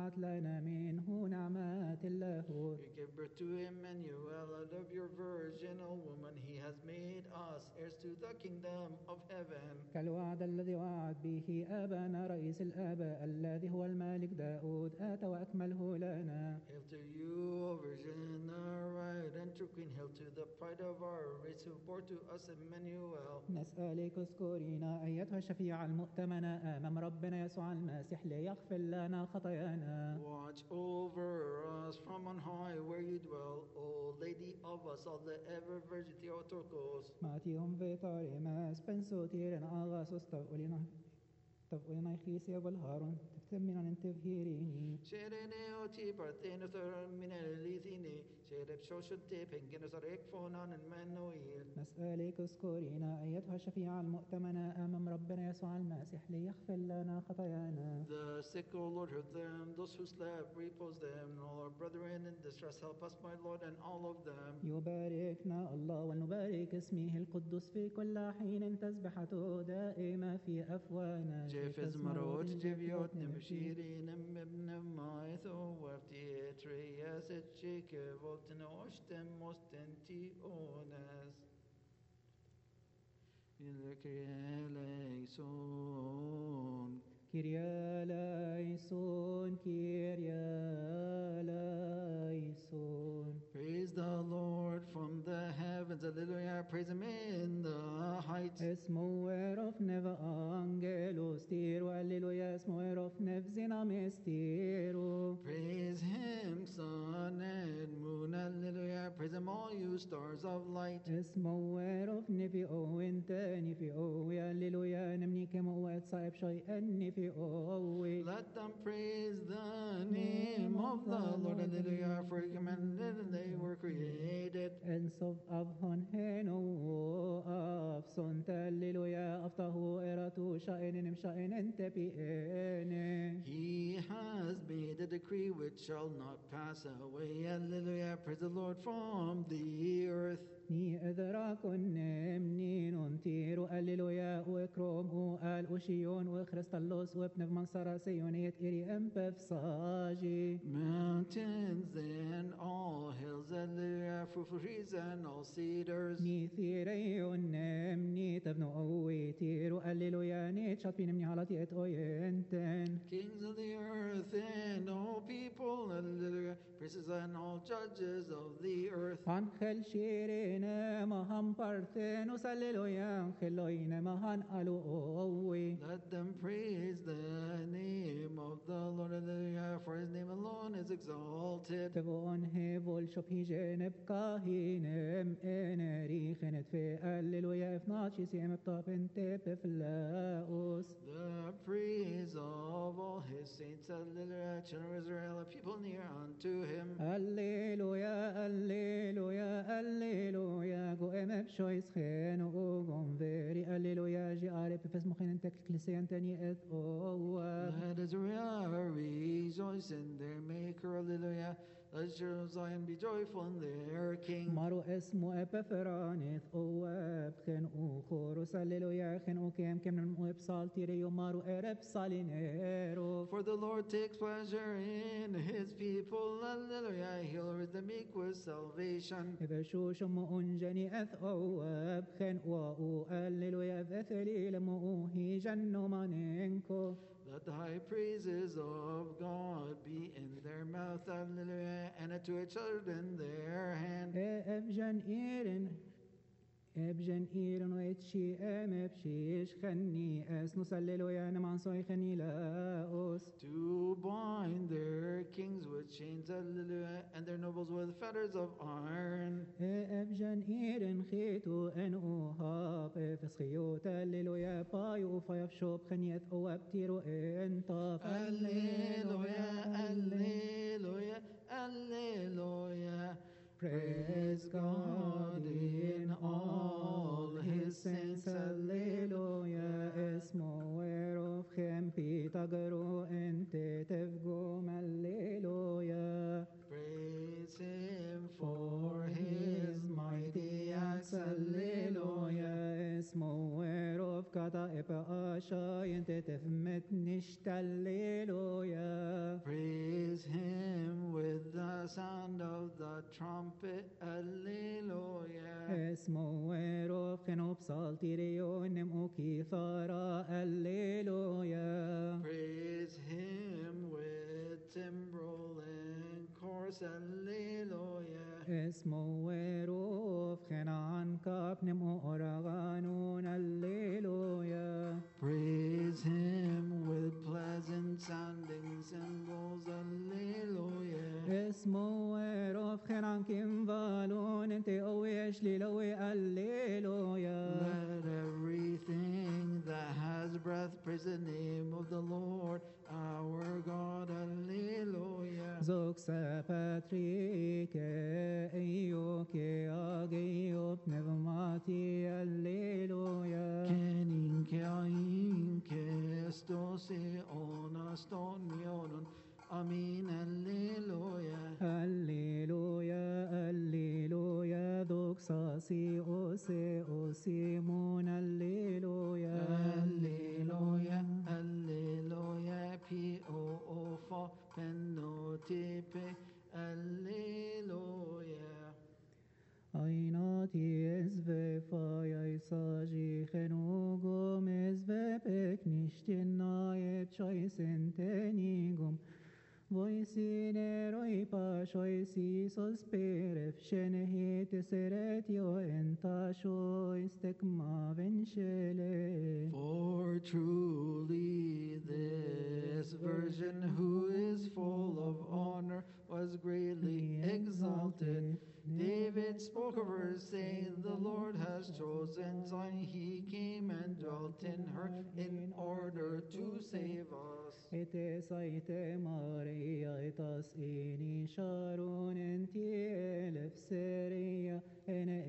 S1: وضعت لنا منه نعمات اللاهوت.
S2: You give birth to Emmanuel, out of your virginal woman. He has made us heirs to the kingdom of heaven.
S1: كالوعد الذي وعد به آبانا رئيس الآباء الذي هو الملك داود آتى وأكمله لنا.
S2: Hail to you, Virgin, our right and true Queen. Hail to the pride of our race who bore to us Emmanuel.
S1: نسألك اذكرينا أيتها الشفيعة المؤتمنة أمام ربنا يسوع المسيح ليغفر لنا خطايانا.
S2: Watch over us from on high where you dwell, O Lady of us, all the ever Virgin Theotokos.
S1: ماتيهم فيتاري ماس بنسوتيرن آغاسوس تفقلنا يخيسي والهارون تفتمنا ننتفهيريني.
S2: Sherene oti parthenos minelithine, sherep shoshute pengenos rekfonan and manoir.
S1: نسألك اذكرينا أيتها الشفيعة المؤتمنة أمام ربنا يسوع المسيح ليغفر لنا خطايانا.
S2: The sick, O Lord, heard them. Those who slept, repose them. And all our brethren in distress, help us, my Lord, and all of them.
S1: يباركنا الله ونبارك اسمه القدوس في كل حين تسبحته دائمة في أفوانا.
S2: Jefes marot, jeviot, nemshirin, nemmaitho, waftiatrias, et chikevot, noshtem, mostenti onas. Eleison.
S1: كيريا لايسون كيريا لايسون.
S2: Praise the Lord from the heavens. Hallelujah. Praise him in the heights.
S1: اسمه ويروف نيف أنجلوس تيرو هللويا اسمه ويروف نيف زينا مستيرو.
S2: Praise him, sun and moon. Hallelujah. Praise him, all you stars of light.
S1: اسمه ويروف نيفي أوين تاني في أوي هللويا نمني كموات صاحب شيئا نيفي أوي.
S2: Let them praise the name of the Lord. Hallelujah. For he commanded and they were created.
S1: انصف أفهن هنو أفصن تهللويا أفته إراتو شائن شائن انت بإني.
S2: He has made a decree which shall not pass away. Hallelujah. Praise the Lord from the earth.
S1: ني إذراكن منين انتيرو هللويا وإكروم وقال أشيون وخريستالوس وابن منصرة سيونيت إري أمبف صاجي.
S2: Mountains and all hills, hallelujah, fruitful trees and all cedars.
S1: ني ثيريون مني تبنو أوي تيرو هللويا نيت شاطبين مني هالاتي إت أوينتن.
S2: Kings of the earth and all people, hallelujah, princes and all judges of the earth.
S1: أنخل شيرين مهان بارثينوس هللويا أنخلوين مهان ألو أوي.
S2: Let them praise the name of the Lord, hallelujah, for his name alone is exalted.
S1: تبون هيفول شوبي جنب كاهينم إنري خنت في هللويا إفناتشي سيم بطابن تبفلاوس.
S2: The praise of all his saints, hallelujah, children of Israel, a people near unto him.
S1: هللويا هللويا هللويا قوم بشويس خين وقوم فيري هللويا جي عارف بفس مخين انت كلسيان تاني ات اوه.
S2: Let Israel rejoice in their maker, hallelujah. Let Zion be joyful in their king.
S1: مارو اسمه ابفرانيث اوه بخين وخورس هللويا خين وكيم كم من ابصال تيريو مارو ارب صالينيرو.
S2: For the Lord takes pleasure in his people, hallelujah. He'll raise the meek with salvation.
S1: بشوش مؤنجني اث اوه بخين واو هللويا بثلي لمؤهي جنو مانينكو.
S2: Let the high praises of God be in their mouth, hallelujah, and to each other in their hand.
S1: ابجن ايرن ويتشي ابشيش خني اسنوس هللويا نمان صوي خني لاوس.
S2: To bind their kings with chains, hallelujah, and their nobles with fetters of iron.
S1: ابجن ايرن خيتو ان اوهاب فسخيوت هللويا بايو فيفشوب خنيت اواب تيرو انطاف.
S2: Hallelujah, hallelujah, hallelujah.
S1: Praise God in all his saints, hallelujah. اسمه ويروف خم في تقرو انت تفقوم hallelujah.
S2: Praise him for his mighty acts, hallelujah.
S1: اسمه ويروف كتائب آشاي انت تفمت نشت hallelujah.
S2: Praise
S1: كثارة Alleluia.
S2: Praise him with timbrel and chorus, Alleluia.
S1: اسمه وروف خنعان كابنم أورغانون Alleluia.
S2: Praise him with pleasant sounding cymbals, Alleluia.
S1: اسمه وروف خنعان كنفالون انت أويش للوي Alleluia.
S2: Let everything that has breath praise the name of the Lord our God, Alleluia.
S1: زوك ساباتريك ايوك اغيوب نغماتي Alleluia.
S2: Kenin kein kestose onaston mionon. Amen, Alleluia.
S1: Alleluia, Alleluia, doxasi ose osimon Alleluia.
S2: Alleluia, Alleluia, P-O-O fa pennotipe, Alleluia.
S1: Ainati ezve fai saji genugum ezve peknishtin naet chai sentenigum. Voisinero pashoisi sospiref shenehit seretio entashois tekmaven shele.
S2: For truly this virgin who is full of honor was greatly exalted. David spoke of her, saying, the Lord has chosen Zion. He came and dwelt in her in order to save us.
S1: Ete saite Maria etas ini Sharon enti elef seria ene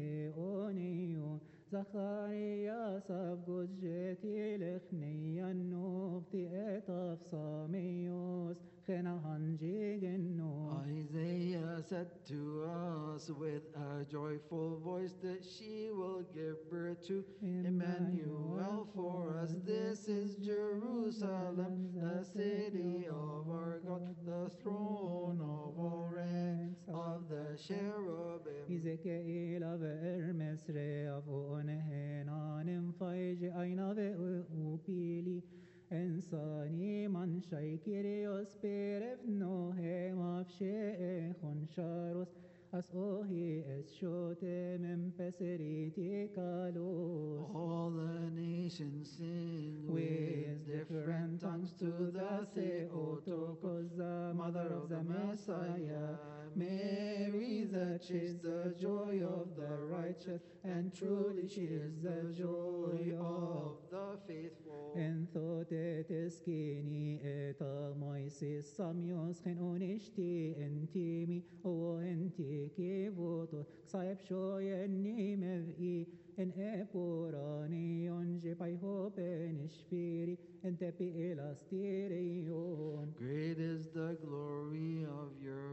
S1: eonio Zacharia sav gudjeti lechneia nokti etaf samios chenahanjigeno.
S2: Isaiah said to us with a joyful voice that she will give birth to Emmanuel for us. This is Jerusalem, the city of our God, the throne of all ranks of the cherubim.
S1: Ezekiel av Mesre av onehenanim faiji ainave upili Ensani man shaikirios perev nohem av sheechon sharos as ohi es shotem empeseriti kalos.
S2: All the nations sing with different tongues to the Theotokos, the mother of the Messiah. Mary, that she is the joy of the righteous, and truly she is the joy of the faithful.
S1: Enthote teskini eta moisis samios chen onishti entimi o enti kivoto saib shoyenni mevi en epurani onje pai hopen ishpiri entepi elastirion.
S2: Great is the glory of your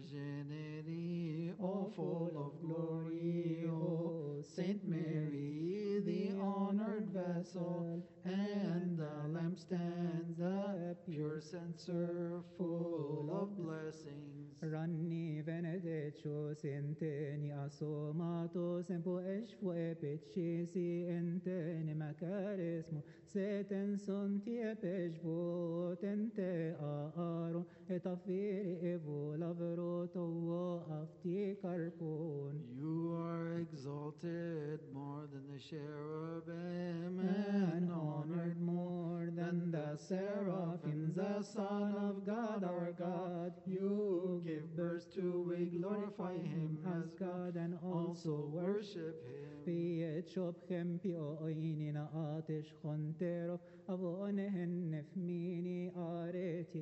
S2: virginity, O full of glory, O Saint Mary, the honored vessel, and the lampstand, the pure censer, full of blessings.
S1: Ranni venedetio senteni asomato sempo esfo epecisi enteni macarismo seten sonti epesvo tente aaro et affiri evo lavroto afti carpon.
S2: You are exalted more than the cherubim and honored more than the seraphim, the Son of God our God. You give birth to, we glorify him as God and also worship him.
S1: Piet shopchem pio oinina atish chonterov avonehen nefmini areti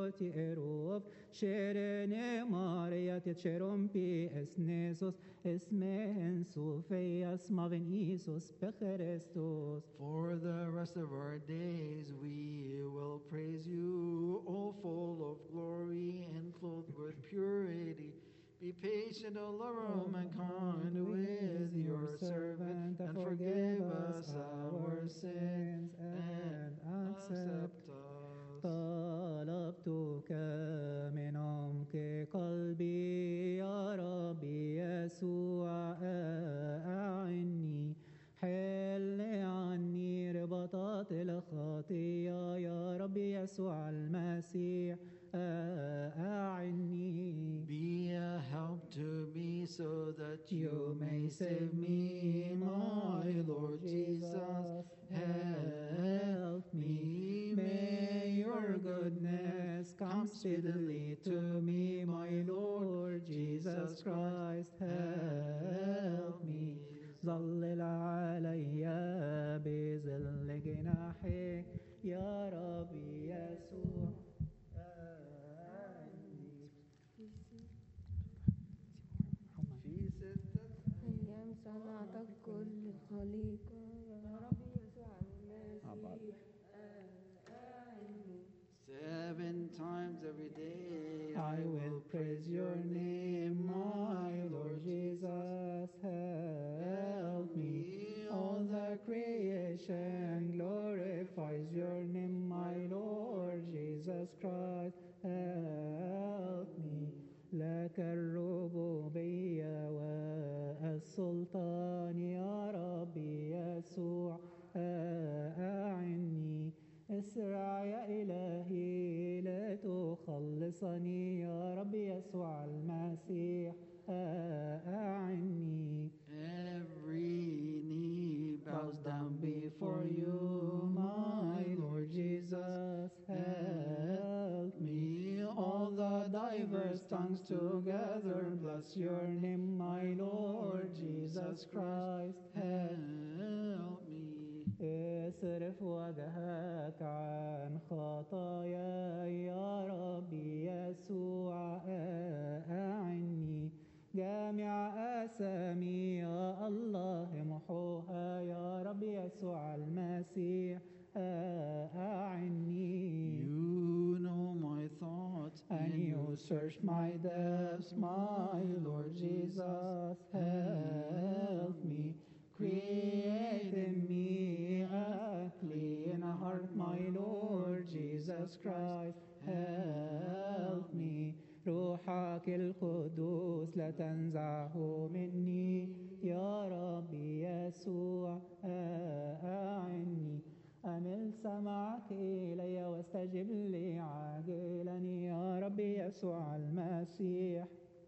S1: erov sherene mariat cherompi esnesos esmehen sufeias maven isos pecherestos.
S2: For the rest of our days we will praise you, O full of glory and clothed with purity. Be patient, O lover of mankind, with your servant, and forgive us our sins, and accept us.
S1: طلبتك من عمق قلبي يا ربي يسوع أعني حل عني يسوع المسيح أعني.
S2: Be a help to me so that you may save me, my Lord Jesus. Help me. May your goodness come speedily to me, my Lord Jesus Christ. Help me.
S1: ظلل علي بظل جناحك يا ربي يسوع أعني.
S2: في ستة
S3: أيام صنعتك كل الخليقة يا ربي يسوع المسيح أعني.
S2: 7 times every day
S1: I will praise your name, my Lord Jesus. Help me. All the creation glorifies your name, my Lord Jesus Christ. Help me. لك الربوبية والسلطان يا ربي يسوع أعني. اسرع يا إلهي لا تخلصني يا رب يسوع المسيح أعني.
S2: Every knee bows down before you, my Lord Jesus. Help me. All the diverse tongues together bless your name, my Lord Jesus Christ. Help me.
S1: اصرف وجهك عن خطاياي يا ربي يسوع أعني. جامع آثامي يا الله محوها يا رب يسوع المسيح أعني.
S2: You know my thoughts
S1: And you search my depths, my Lord Jesus. Help me. Create in me a clean heart, my Lord Jesus Christ. Help me. روحك القدوس لا تنزعه مني يا ربي يسوع أعني. أمل سمعك إلي واستجب لي عاجلا يا ربي يسوع المسيح.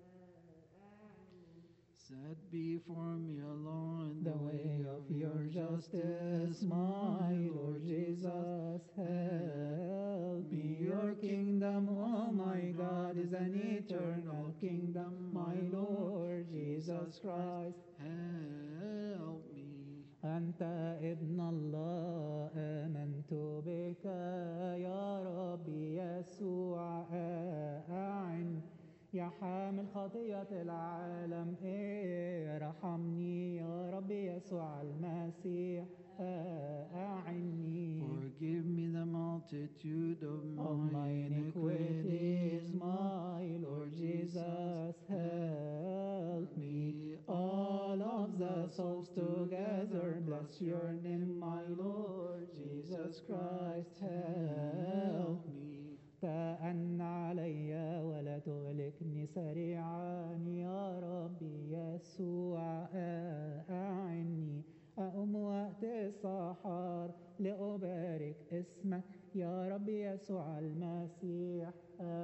S2: Set before me alone
S1: The way of your justice, my Lord Jesus. Help me. Your kingdom, oh my God, is an eternal kingdom, my Lord Jesus Christ.
S2: Help me.
S1: أنت ابن الله آمنت بك يا ربي يسوع أعني. يا حامل خطية العالم ارحمني يا ربي يسوع المسيح أعني.
S2: Forgive me the multitude of
S1: Of my iniquities, my Lord Jesus, help me. All of the souls together bless your name, my Lord Jesus Christ, help me. تأن علي ولا تغلقني سريعا يا ربي يسوع أعني. أقوم وقت السحر لأبارك اسمك يا ربي يسوع المسيح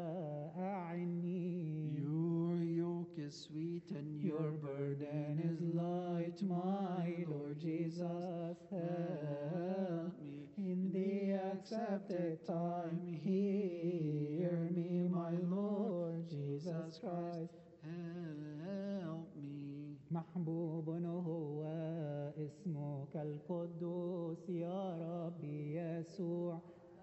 S1: أعني.
S2: Your yoke is sweet and
S1: Your burden is light, my Lord Jesus, help me. In the accepted time, hear me, my Lord Jesus Christ.
S2: Help me.
S1: محبوب هو اسمك القدوس يا ربي يسوع.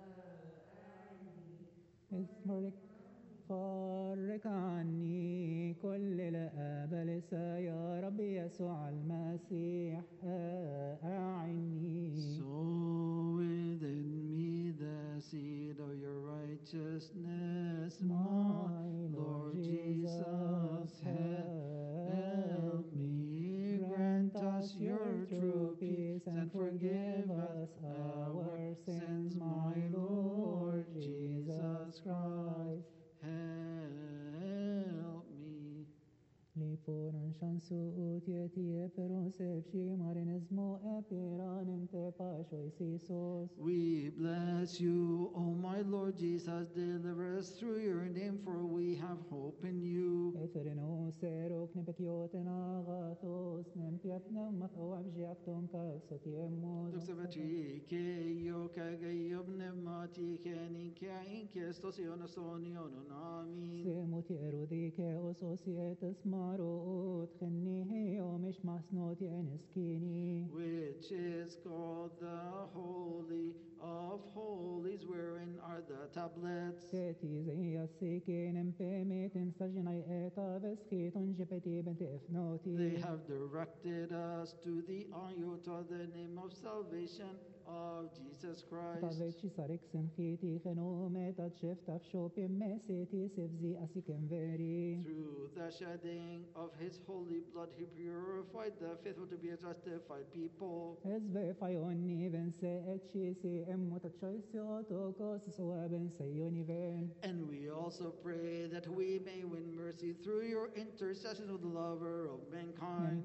S1: فرق عني كل الأبلس يا ربي يسوع المسيح أعني.
S2: Sow within me the seed of your righteousness, my Lord Jesus. Help me. Grant us your true peace and forgive us our sins, my Lord Jesus Christ. Help me.
S1: Liponan شانسوت يتي بروسف شيمارينزمو ابيران تباشويسيسوس.
S2: We bless you, O my Lord Jesus, deliver us through your name, for we have hope in you.
S1: Eferino serok nepekioten agathos nempiapnem mathawab jiakton kaksotiemos.
S2: Duxavetri ke yo kagayob nemati kenin kain kestos ionason amin.
S1: سموتي أروديك أسوسيتس ماروت خنيه ومش مسنوتي أنسكيني.
S2: Which is called the Holy of Holies, wherein are the tablets.
S1: تاتي زي السكين امبيميت انسجني اتا بسخيتون جبتي بنت
S2: They
S1: افنوتي.
S2: have directed us to the iota, the name of salvation of Jesus Christ.
S1: طاوتشي سارك سمخيتي خنومي تاتشفت افشوبي مسيتي سفزي اسيكم فيري.
S2: Through the shedding of his holy blood, he purified the faithful to be a justified people.
S1: ازبي فايوني بن سيتشي سي امو تاتشويسي اوتوكوس سوابن سيوني بن.
S2: And we also pray that we may win mercy through your intercession with the lover of mankind.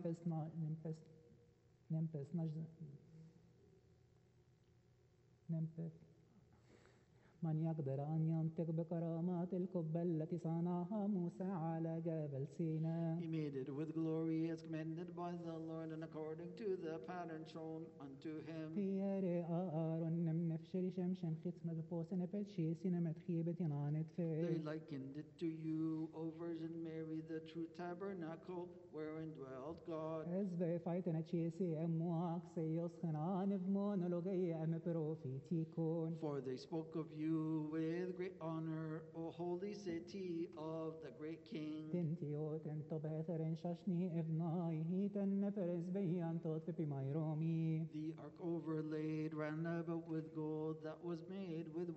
S1: نمبس من يقدر أن ينطق بكرامات القبة التي صنعها موسى على جبل سيناء.
S2: He made it with glory as commanded by the Lord and according to the pattern shown unto him.
S1: تياري آرون من نفشري شمشم ختمة بوسن بلشي سينما تخيبة نانت
S2: They
S1: في.
S2: likened it to you, O Virgin Mary, the true tabernacle wherein dwelt God.
S1: ازبي فايتنا تشيسي امواك سيوس خنان بمون لغي ام بروفيتيكون.
S2: For they spoke of you with great honor, O holy city of the great King.
S1: تنتيو تنتو بهثرن شاشني ابناي هيتن نفرز بيان توت في مايرومي.
S2: The ark overlaid ran about with gold that was made with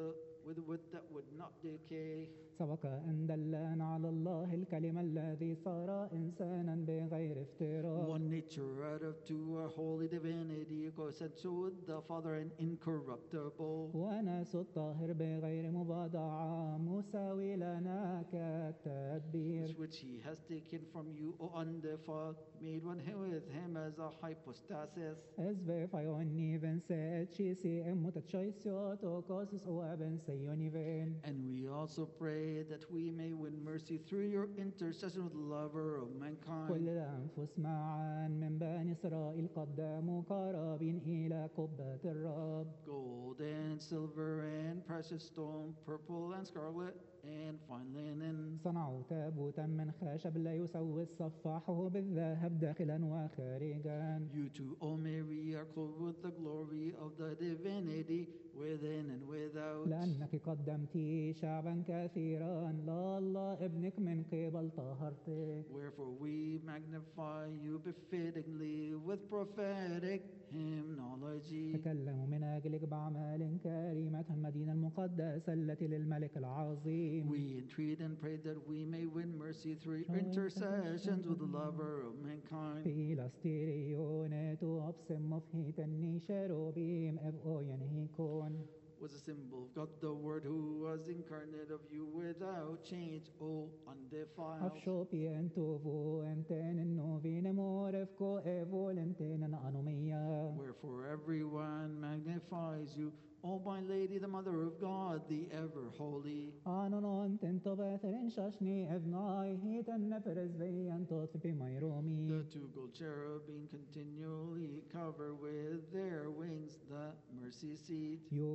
S2: wood that would not decay.
S1: سبق أن دلنا على الله الكلمة الذي صار إنسانا بغير افتراء.
S2: One nature out of two, a holy divinity, co-essential with the Father and incorruptible.
S1: وناس الطاهر بغير مبادعة مساوي لنا كالتدبير.
S2: Which he has taken from you, O undefiled, made one with him as a hypostasis.
S1: Ezbe faionni vense chisi emutachioisio tokosus oaben seioni ven.
S2: And we also pray that we may win mercy through your intercession with the lover of mankind.
S1: كل الأنفس معا من بني إسرائيل قدموا قرابين إلى قبة الرب.
S2: Gold and silver and precious stone, purple and scarlet and fine linen.
S1: صنعوا تابوتا من خشب لا يسوي الصفاحه بالذهب داخلا وخارجا.
S2: You too, O Mary, are clothed with the glory of the divinity within and without.
S1: لأنك قدمت شعبا كثيرا لا الله ابنك من قبل طهرتك.
S2: Wherefore we magnify you befittingly with prophetic hymnology.
S1: تكلموا من أجلك بأعمال كريمة المدينة المقدسة التي للملك العظيم.
S2: We entreat and pray that we may win mercy through your intercessions with the lover of mankind.
S1: في لاستيريون توبسم مفهيتني شروبيم أبقو ينهيكون.
S2: Was a symbol of God, the Word who was incarnate of you without change, O undefiled.
S1: أفشوبي أنتوفو أنتين النوفين مورفكو إيفو لنتين أنومية.
S2: Wherefore everyone magnifies you, O my Lady, the Mother of God, the ever holy.
S1: آنون تنتو بثرين شاشني ابناي هيتن نفرز بي أنتوت في ميرومي.
S2: The two gold cherubim continually cover with their wings the mercy seat.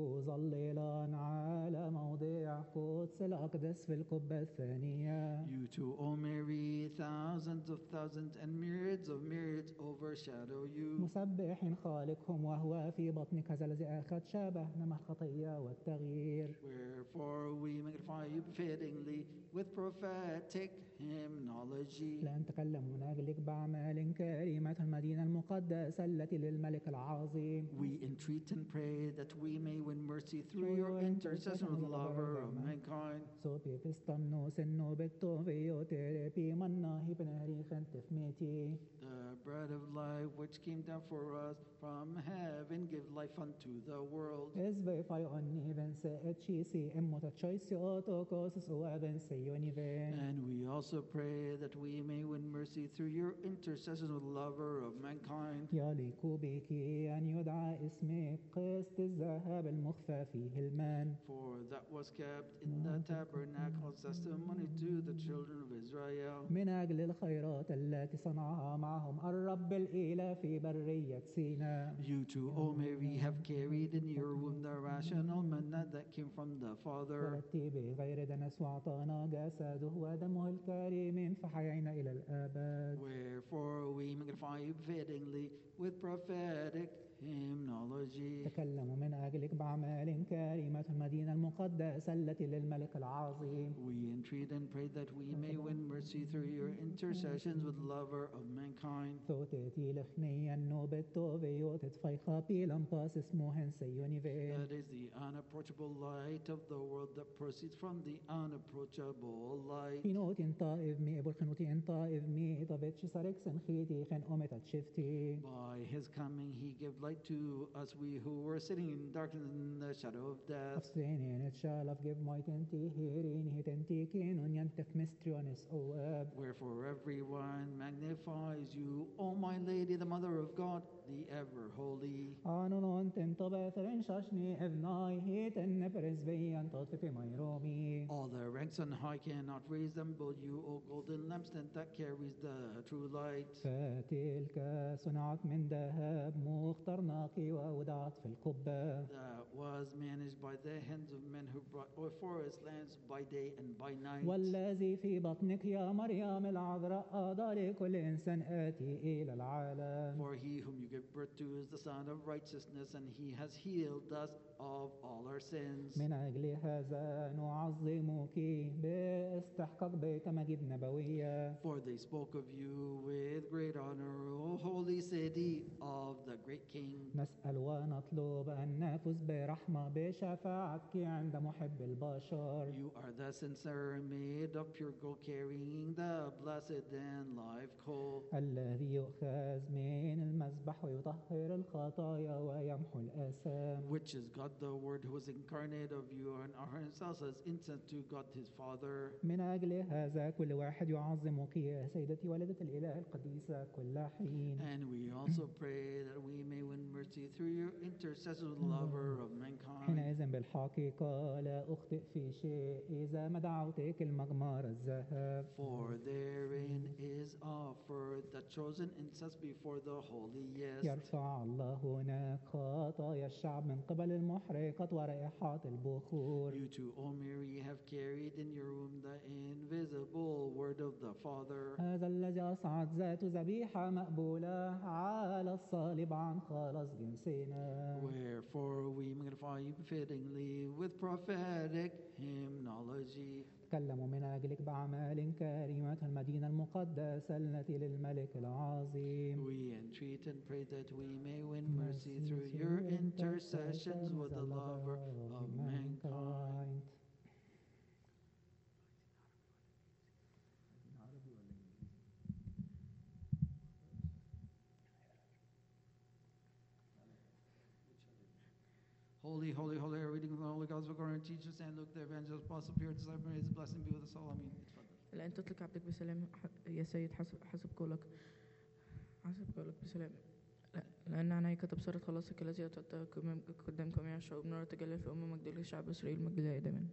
S1: يظللان على موضع قدس الأقدس في القبة الثانية.
S2: You too, O Mary, thousands of thousands and myriads overshadow you.
S1: مسبح خالقهم وهو في بطنك هذا الذي أخذ شبهنا مع الخطية والتغيير.
S2: Wherefore we magnify you fittingly with prophetic hymnology.
S1: لأن تكلموا من أجلك بأعمال كريمة المدينة المقدسة التي للملك العظيم.
S2: We entreat and pray that we may win mercy through your intercession with the lover of mankind.
S1: sopi pistamnos en nobeto veotere pi manna hipneri gentifmeti.
S2: The bread of life which came down for us from heaven, give life unto the world.
S1: Esve fai onni vense et cisi emmota choisi otokos uaven seioniven.
S2: And we also pray that we may win mercy through your intercession with the lover of mankind.
S1: يليق بك أن يدعى اسمك قسط الذهب المخفى فيه المال.
S2: For that was kept in the tabernacle as testimony to the children of Israel.
S1: من أجل الخيرات التي صنعها معهم الرب الإله في برية سيناء.
S2: You too, O Mary, have carried in your womb the rational manna that came from the Father.
S1: ولدت بغير دنس وأعطانا جسده ودمه الكريم فحيينا إلى الأبد.
S2: Wherefore we magnify you fittingly with prophetic hymnology.
S1: تكلموا من أجلك بأعمال كريمة المدينة المقدسة التي للملك العظيم.
S2: We entreat and pray that we may win mercy through your intercessions with the lover of mankind.
S1: ثوتي لخني النوبة توفيوت فيخا بيلم باس اسموهن سيونيفين.
S2: That is the unapproachable light of the world that proceeds from the unapproachable light.
S1: بنوت طائف مي برخنوتي ان طائف مي طبتش سارك سنخيتي خن أمتت شفتي.
S2: By his coming he gave light to us, we who were sitting in darkness in the shadow of death.
S1: أفسيني نتشال أفجب مايتنتي هيرين هيتنتي كينون ينتف مستريونس أواب.
S2: Wherefore everyone magnifies you, O my Lady, the Mother of God, the ever holy.
S1: آنون تنطبع ثرين شاشني إذناي هيتن نبرز بيان تطفي ميرومي.
S2: All the ranks on high cannot resemble you, O golden lampstand that carries the true light.
S1: فتلك صنعت من ذهب مخترناقي وأودعت في القبة.
S2: That was managed by the hands of men who brought forest lands by day and by night.
S1: والذي في بطنك يا مريم العذراء أضى لكل إنسان آتي إلى العالم.
S2: For he whom you give birth to is the Son of righteousness, and he has healed us of all our sins.
S1: من أجل هذا نعظمك باستحقاق بيت مجد نبوية.
S2: For they spoke of you with great honor, O holy city of the great King.
S1: نسأل ونطلب أن نفوز برحمة بشفاعتك عند محب البشر.
S2: You are the censer made of pure gold, carrying the blessed and live coal.
S1: الذي يؤخذ من المذبح ويطهر الخطايا ويمحو الآثام.
S2: Which is God the Word, who was incarnate of you and offered himself as incense to God his Father.
S1: من أجل هذا كل واحد يعظمك يا سيدتي والدة الإله القديسة كل حين.
S2: And we also pray that we may win mercy through your intercession with the lover of mankind.
S1: حينئذ بالحقيقة لا أخطئ في شيء إذا ما دعوتك المجمار الذهب.
S2: For therein is offered the chosen incense before the holiest.
S1: يرفع الله هناك خطايا الشعب من قبل المحرقة ورائحات البخور.
S2: You too, O Mary, have carried in your womb the invisible word of the Father.
S1: هذا الذي أصعد ذات ذبيحة مقبولة على الصليب عن خلاص جنسنا.
S2: Wherefore we magnify you fittingly with prophetic hymnology.
S1: تكلموا من أجلك بأعمال كريمة المدينة المقدسة التي للملك العظيم.
S2: We entreat and pray that we may win mercy through your intercessions with the lover of mankind. Holy, holy, holy, a reading of the Holy Gospel according to Jesus and Luke the evangelist, apostle, pure disciple, his blessing be with us all. Amen.
S4: الآن تطلق عبدك بسلام يا سيد حسب قولك بسلام. لأن عنايك تبصرت خلاصك الذي أتت قدام جميع الشعوب نرى تجلى في مجد لشعب إسرائيل مجد لا يدمن.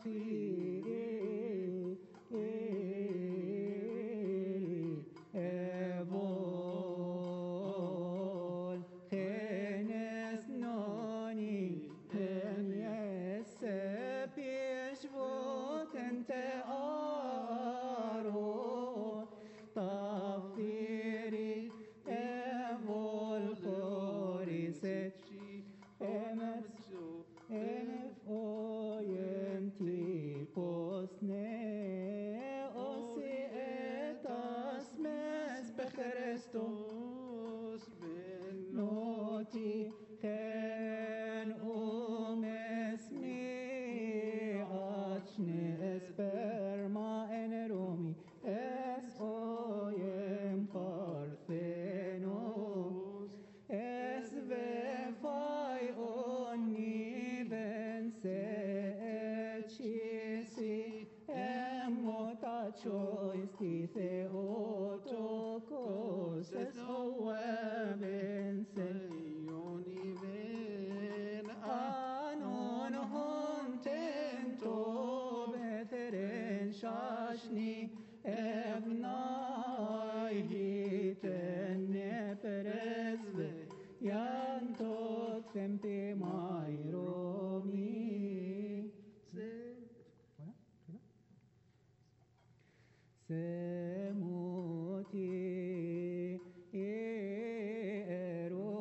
S1: Evol Genes noni Hem Yesepish Votente Aro Tafiri Evol Choriset Emef oyenti posne Osi etas mes Christos Noti Ken esmi Achne esperma en Romi Es oyem parthenos Es vefai onni vence ecisi Emotachois ti theotokos Es oevence Anon hontento Betheren shashni Evnai hiten neperezve Yantot fempe mairomi Semuti ero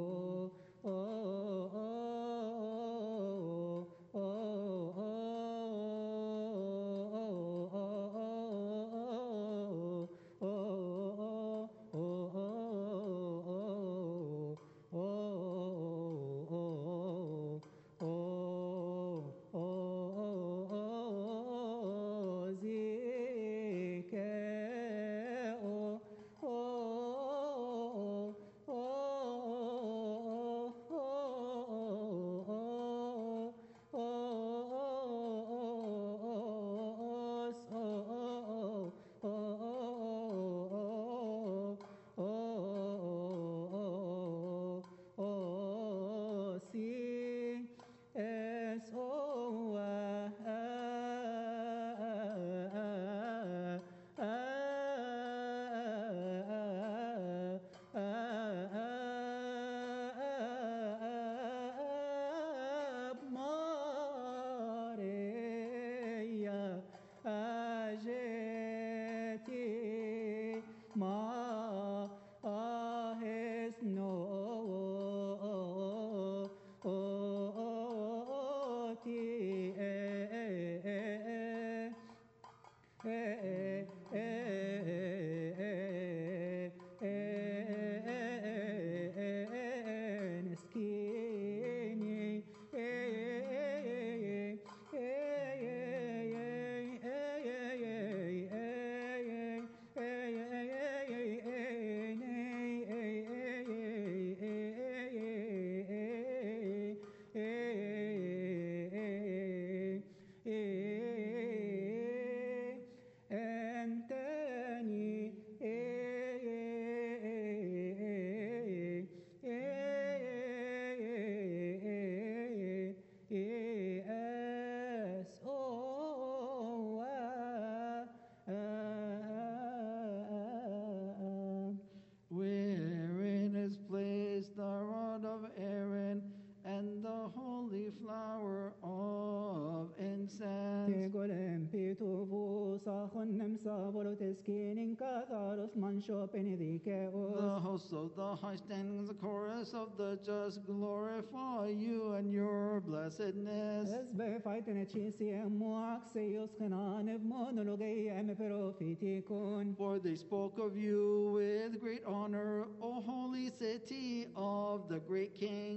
S2: The hosts of the high standings, the chorus of the just glorify you and your blessedness. For they spoke of you with great honor, O holy city of the great King.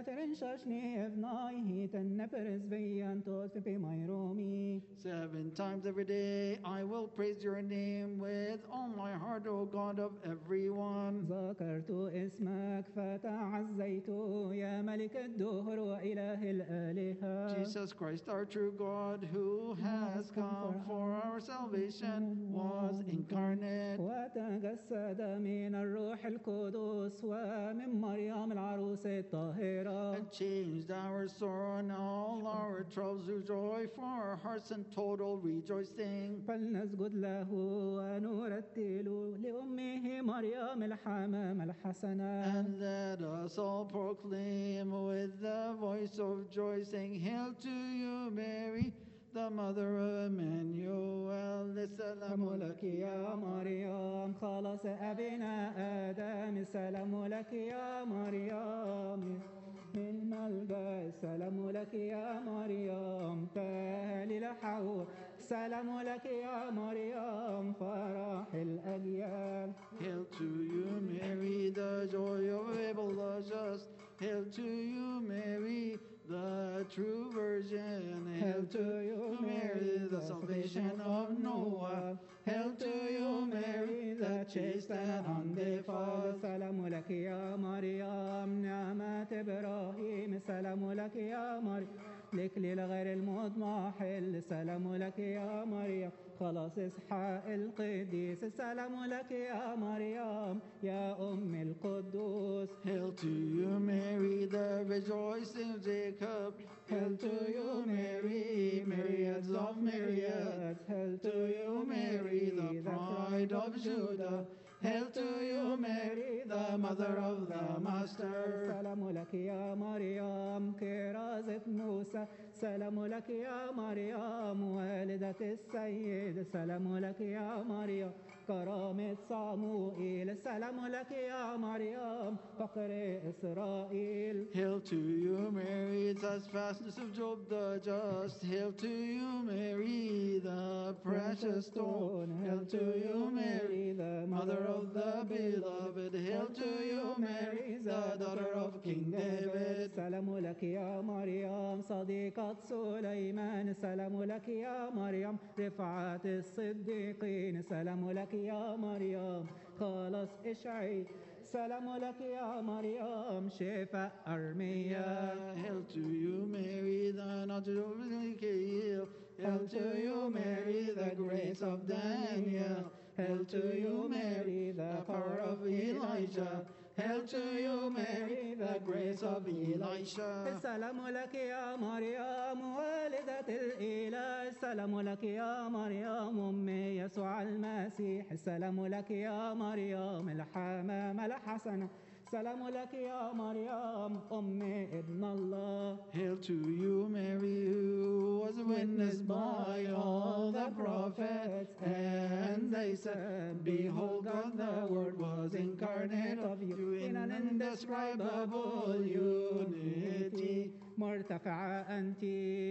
S2: 7 times times every day. I will praise your name with all my heart, O God of everyone.
S1: ذكرت اسمك فتعزيت يا ملك الدهر وإله الآلهة.
S2: Jesus Christ, our true God, who has come for our salvation, was incarnate
S1: وتجسد من الروح القدس ومن مريم العروس الطاهرة.
S2: and changed our sorrow and all our troubles to joy for our hearts and total rejoicing.
S1: فلنسجد له ونرتل لأمه مريم الحمام الحسنة.
S2: And let us all proclaim with the voice of joy, saying, Hail to you, Mary, the mother of Emmanuel.
S1: السلام لك يا مريم خلاص أبينا آدم. السلام لك يا مريم من ملجأ. السلام لك يا مريم تهليل حواء. السلام لك يا مريم فرح الأجيال.
S2: Hail to you, Mary, the joy of Abel the just. Hail to you, Mary, the true virgin. Hail to you, Mary, the salvation of Noah. Hail to you, Mary, the chaste and undefiled.
S1: السلام لك يا مريم نعمة إبراهيم. السلام لك يا مريم لإكليل غير المضمحل. السلام لك يا مريم خلاص إسحاق القديس. السلام لك يا مريم يا أم القدوس.
S2: Hail to you, Mary, the rejoicing of Jacob. Hail to you, Mary, myriads of myriads. Hail to you, Mary, the pride of Judah. Hail to you, Mary, the mother of the Master.
S1: السلام لك يا مريم كرازة موسى. السلام لك يا مريم والدة السيد. السلام لك يا مريم كرامة صموئيل. السلام لك يا مريم فقر إسرائيل.
S2: Hail to you, Mary, the fastness of Job the just. Hail to you, Mary, the precious stone. Hail to you, Mary, the mother of the beloved. Hail to you, Mary, the daughter of King David.
S1: السلام لك يا مريم صديقة سليمان. السلام لك يا مريم رفعة الصديقين. السلام لك يا مريم خلاص إشعي. السلام لك يا مريم شفاء أرميا.
S2: Hail to you, Mary, the knowledge of Ezekiel. Hail to you, Mary, the grace of Daniel. Hail to you, Mary, the power of Elijah. Hail to you, Mary, the grace of Elisha.
S1: السلام لك يا مريم والدة الإله. السلام لك يا مريم أم يسوع المسيح. السلام لك يا مريم الحمام الحسنة. السلام لك يا مريم أم ابن الله.
S2: Hail to you, Mary, who was witnessed by all the prophets, and they said, Behold, God the Word was incarnate of you in an indescribable unity.
S1: مرتفعة أنت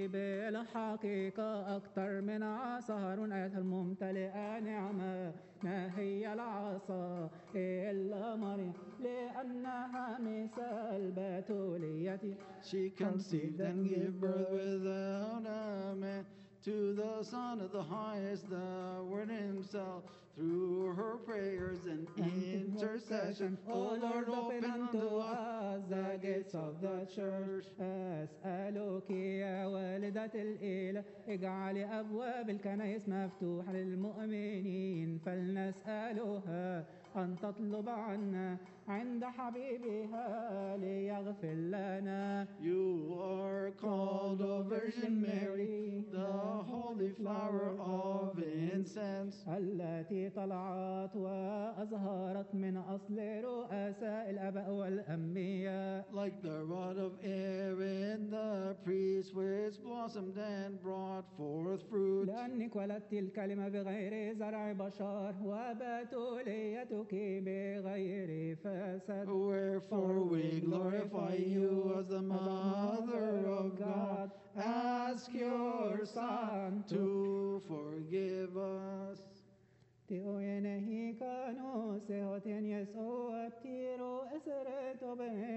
S1: بالحقيقة أكثر من عصا هارون آياتها الممتلئة نعمة. ما هي العصا إلا مريم لأنها مثال بتولية.
S2: She conceived and gave birth without a man to the Son of the Highest, the Word Himself, through her prayers and intercession. O Lord, open unto us the gates of the church.
S1: أسألك يا والدة الإله اجعلي أبواب الكنائس مفتوحة للمؤمنين. فلنسألها أن تطلب عنا عند حبيبها ليغفر لنا.
S2: You are called, O Virgin Mary, the holy flower of incense,
S1: التي طلعت وأزهرت من أصل رؤساء الآباء والأنبياء.
S2: like the rod of Aaron, the priest, which blossomed and brought forth fruit.
S1: لأنك ولدت الكلمة بغير زرع بشر وبتوليتك بغير فساد.
S2: Wherefore we glorify you as the Mother of God. Ask your Son to forgive us.
S1: تيوينهي كانوا سيهوتين يسوع بتيرو اسرتو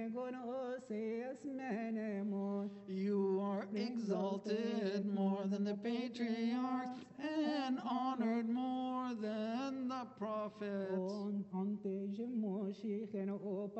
S1: بيغونوسي اسمنمون.
S2: You are exalted more than the patriarchs and honored more than the prophets.
S1: Onte jimoshi kheno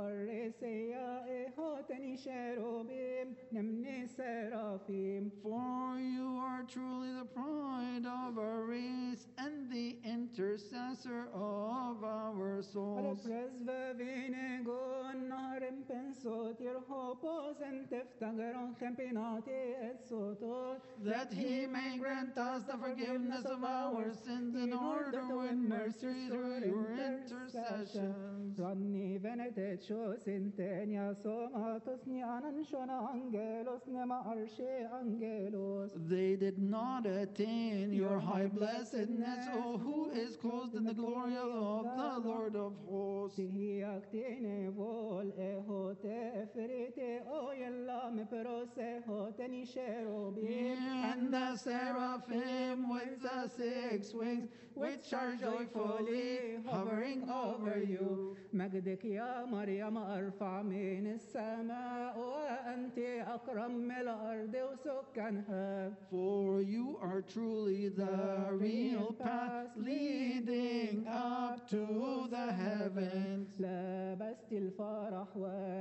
S1: oparreseya ehoteni cherubim nemni seraphim.
S2: For you are truly the pride of our race and the intercessor of our souls.
S1: Presve vinegon nahrem pensotir hopos enteftageron chempinati et sotor.
S2: That he may grant us the forgiveness of our sins in order to win mercy through your intercessions.
S1: Ranni venetet shos intenia somatos nianan shona angelos nema arshe angelos.
S2: They did not attain your high blessedness, O who is clothed in the glory of the Lord of hosts.
S1: Tihiaktine vol ehote ferite o yella me perose hoteni cherubim.
S2: And the seraphim with the 6 wings, which are joyfully hovering over you.
S1: مجدك يا مريم أرفع من السماء وأنت أكرم من الأرض وسكانها.
S2: For you are truly the real path leading up to the heavens.
S1: لبست الفرح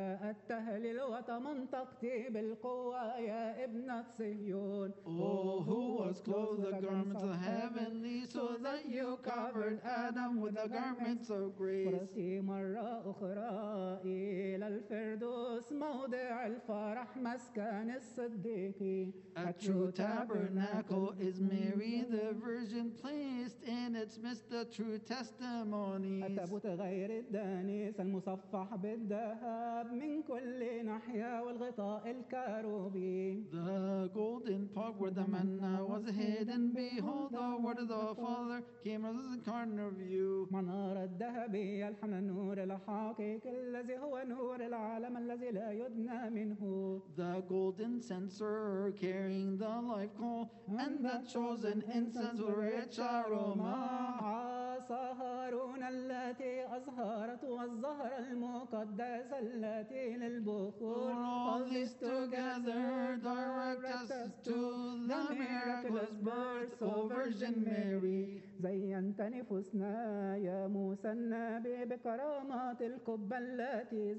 S1: والتهليل وتمنطقت بالقوة يا ابنة صهيون.
S2: Oh, who was clothed with the garments of heavenly, so that you covered Adam with the garments of grace.
S1: فرستي مرة أخرى إلى الفردوس موضع الفرح مسكن الصديقين.
S2: A true tabernacle is Mary the Virgin, placed in its midst the true testimonies.
S1: التابوت غير الدانس المصفح بالذهب من كل ناحية والغطاء الكروبي.
S2: The golden pot where the manna was hidden, behold, the word of the Father came as a incarnate of you.
S1: منارة الذهبية الحمل النور الحقيقي الذي هو نور العالم الذي لا يدنى منه.
S2: The golden censer carrying the life coal, and the chosen incense with rich aroma.
S1: عصا هارون التي أزهرت والزهرة المقدسة التي للبخور.
S2: All these together direct us to the miraculous birth of Virgin Mary.
S1: زينت نفوسنا يا موسى النبي بكرامات القبة التي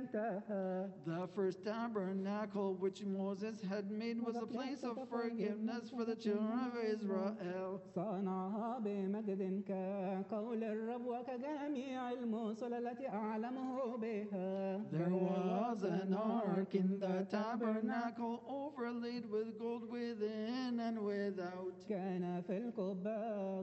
S1: زينتها.
S2: The first tabernacle which Moses had made was a place of forgiveness for the children of Israel.
S1: صنعها بمجد كقول الرب وكجميع الموصل التي أعلمه بها.
S2: There was an ark in the tabernacle overlaid with gold within and without.
S1: كان في القبة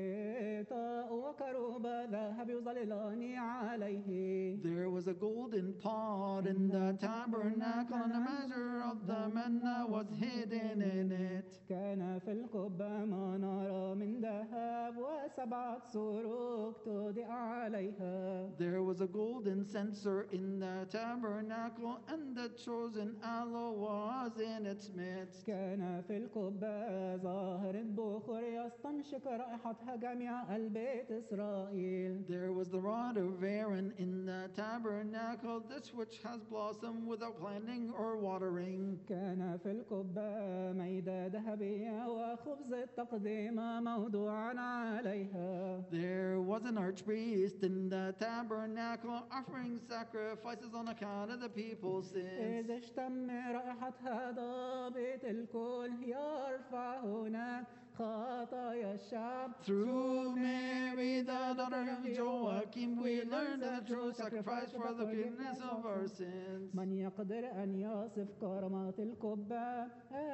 S1: غطاء وكروب ذهب يظللان عليه.
S2: There was a golden pot in the tabernacle, and a measure of the manna was hidden in it.
S1: كان في القبة منارة من ذهب وسبعة سروج تضيء عليها.
S2: There was a golden censer in the tabernacle, and the chosen aloe was in its midst.
S1: كان في القبة ظاهرة بخور يستنشق رائحتها جميع البيت إسرائيل.
S2: There was the rod of Aaron in the tabernacle, this which has blossomed without planting or watering.
S1: كان في القبة ميدة ذهبية وخبز التقديم موضوعا عليها.
S2: There was an archpriest in the tabernacle offering sacrifices on account of the people's sins.
S1: إذا اشتم رائحتها ضابط الكل يرفع هناك خطايا الشعب.
S2: Through Mary, the daughter of Joachim, we learned the true sacrifice for the forgiveness of our sins.
S1: من يقدر أن يصف كرامات القبة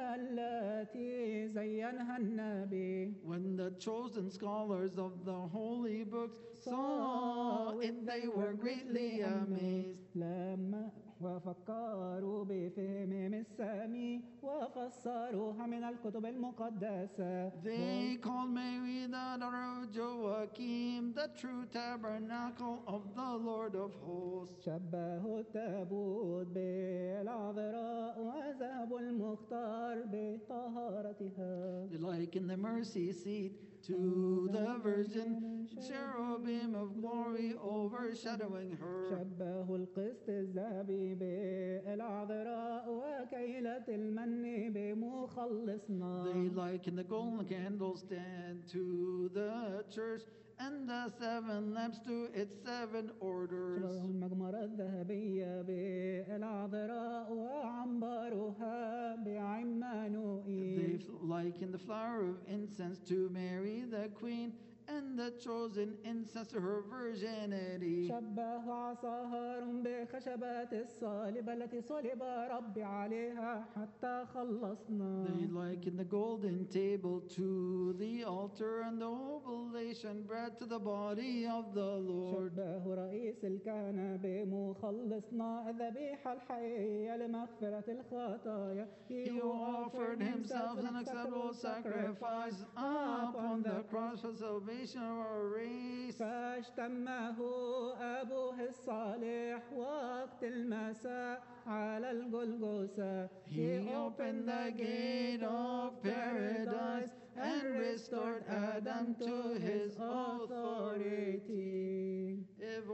S1: التي زينها النبي.
S2: When the chosen scholars of the holy books saw it, they were greatly amazed.
S1: لما وفكروا بفهمهم السامي وفسروها من الكتب المقدسة.
S2: They called Mary the daughter of Joachim, the true tabernacle of the Lord of hosts.
S1: شبهوا التابوت بالعذراء وذهبوا المختار بطهارتها.
S2: They like in the mercy seat, to the virgin, cherubim of glory overshadowing her.
S1: شبه القسط الذهبي بالعذراء وكيلة المن بمخلصنا.
S2: They liken the golden candlestand to the church, and the 7 lamps to its 7 orders.
S1: شبه المجمرة الذهبية بالعذراء وعنبرها بعمانوئيل.
S2: They liken the flower of incense to Mary the Queen, and the chosen incense to her virginity.
S1: شبه عصا بخشبات الصليب التي صلب ربي عليها حتى خلصنا.
S2: They liken the golden table to the altar, and the oblation bread to the body of the Lord.
S1: شبه رئيس الكهنة بمخلصنا الذبيحة الحية لمغفرة الخطايا.
S2: He who offered himself an acceptable sacrifice upon the cross for salvation of our race.
S1: فاشتمه أبوه الصالح وقت المساء على الجلجثة.
S2: He opened the gate of paradise and restored Adam to his authority.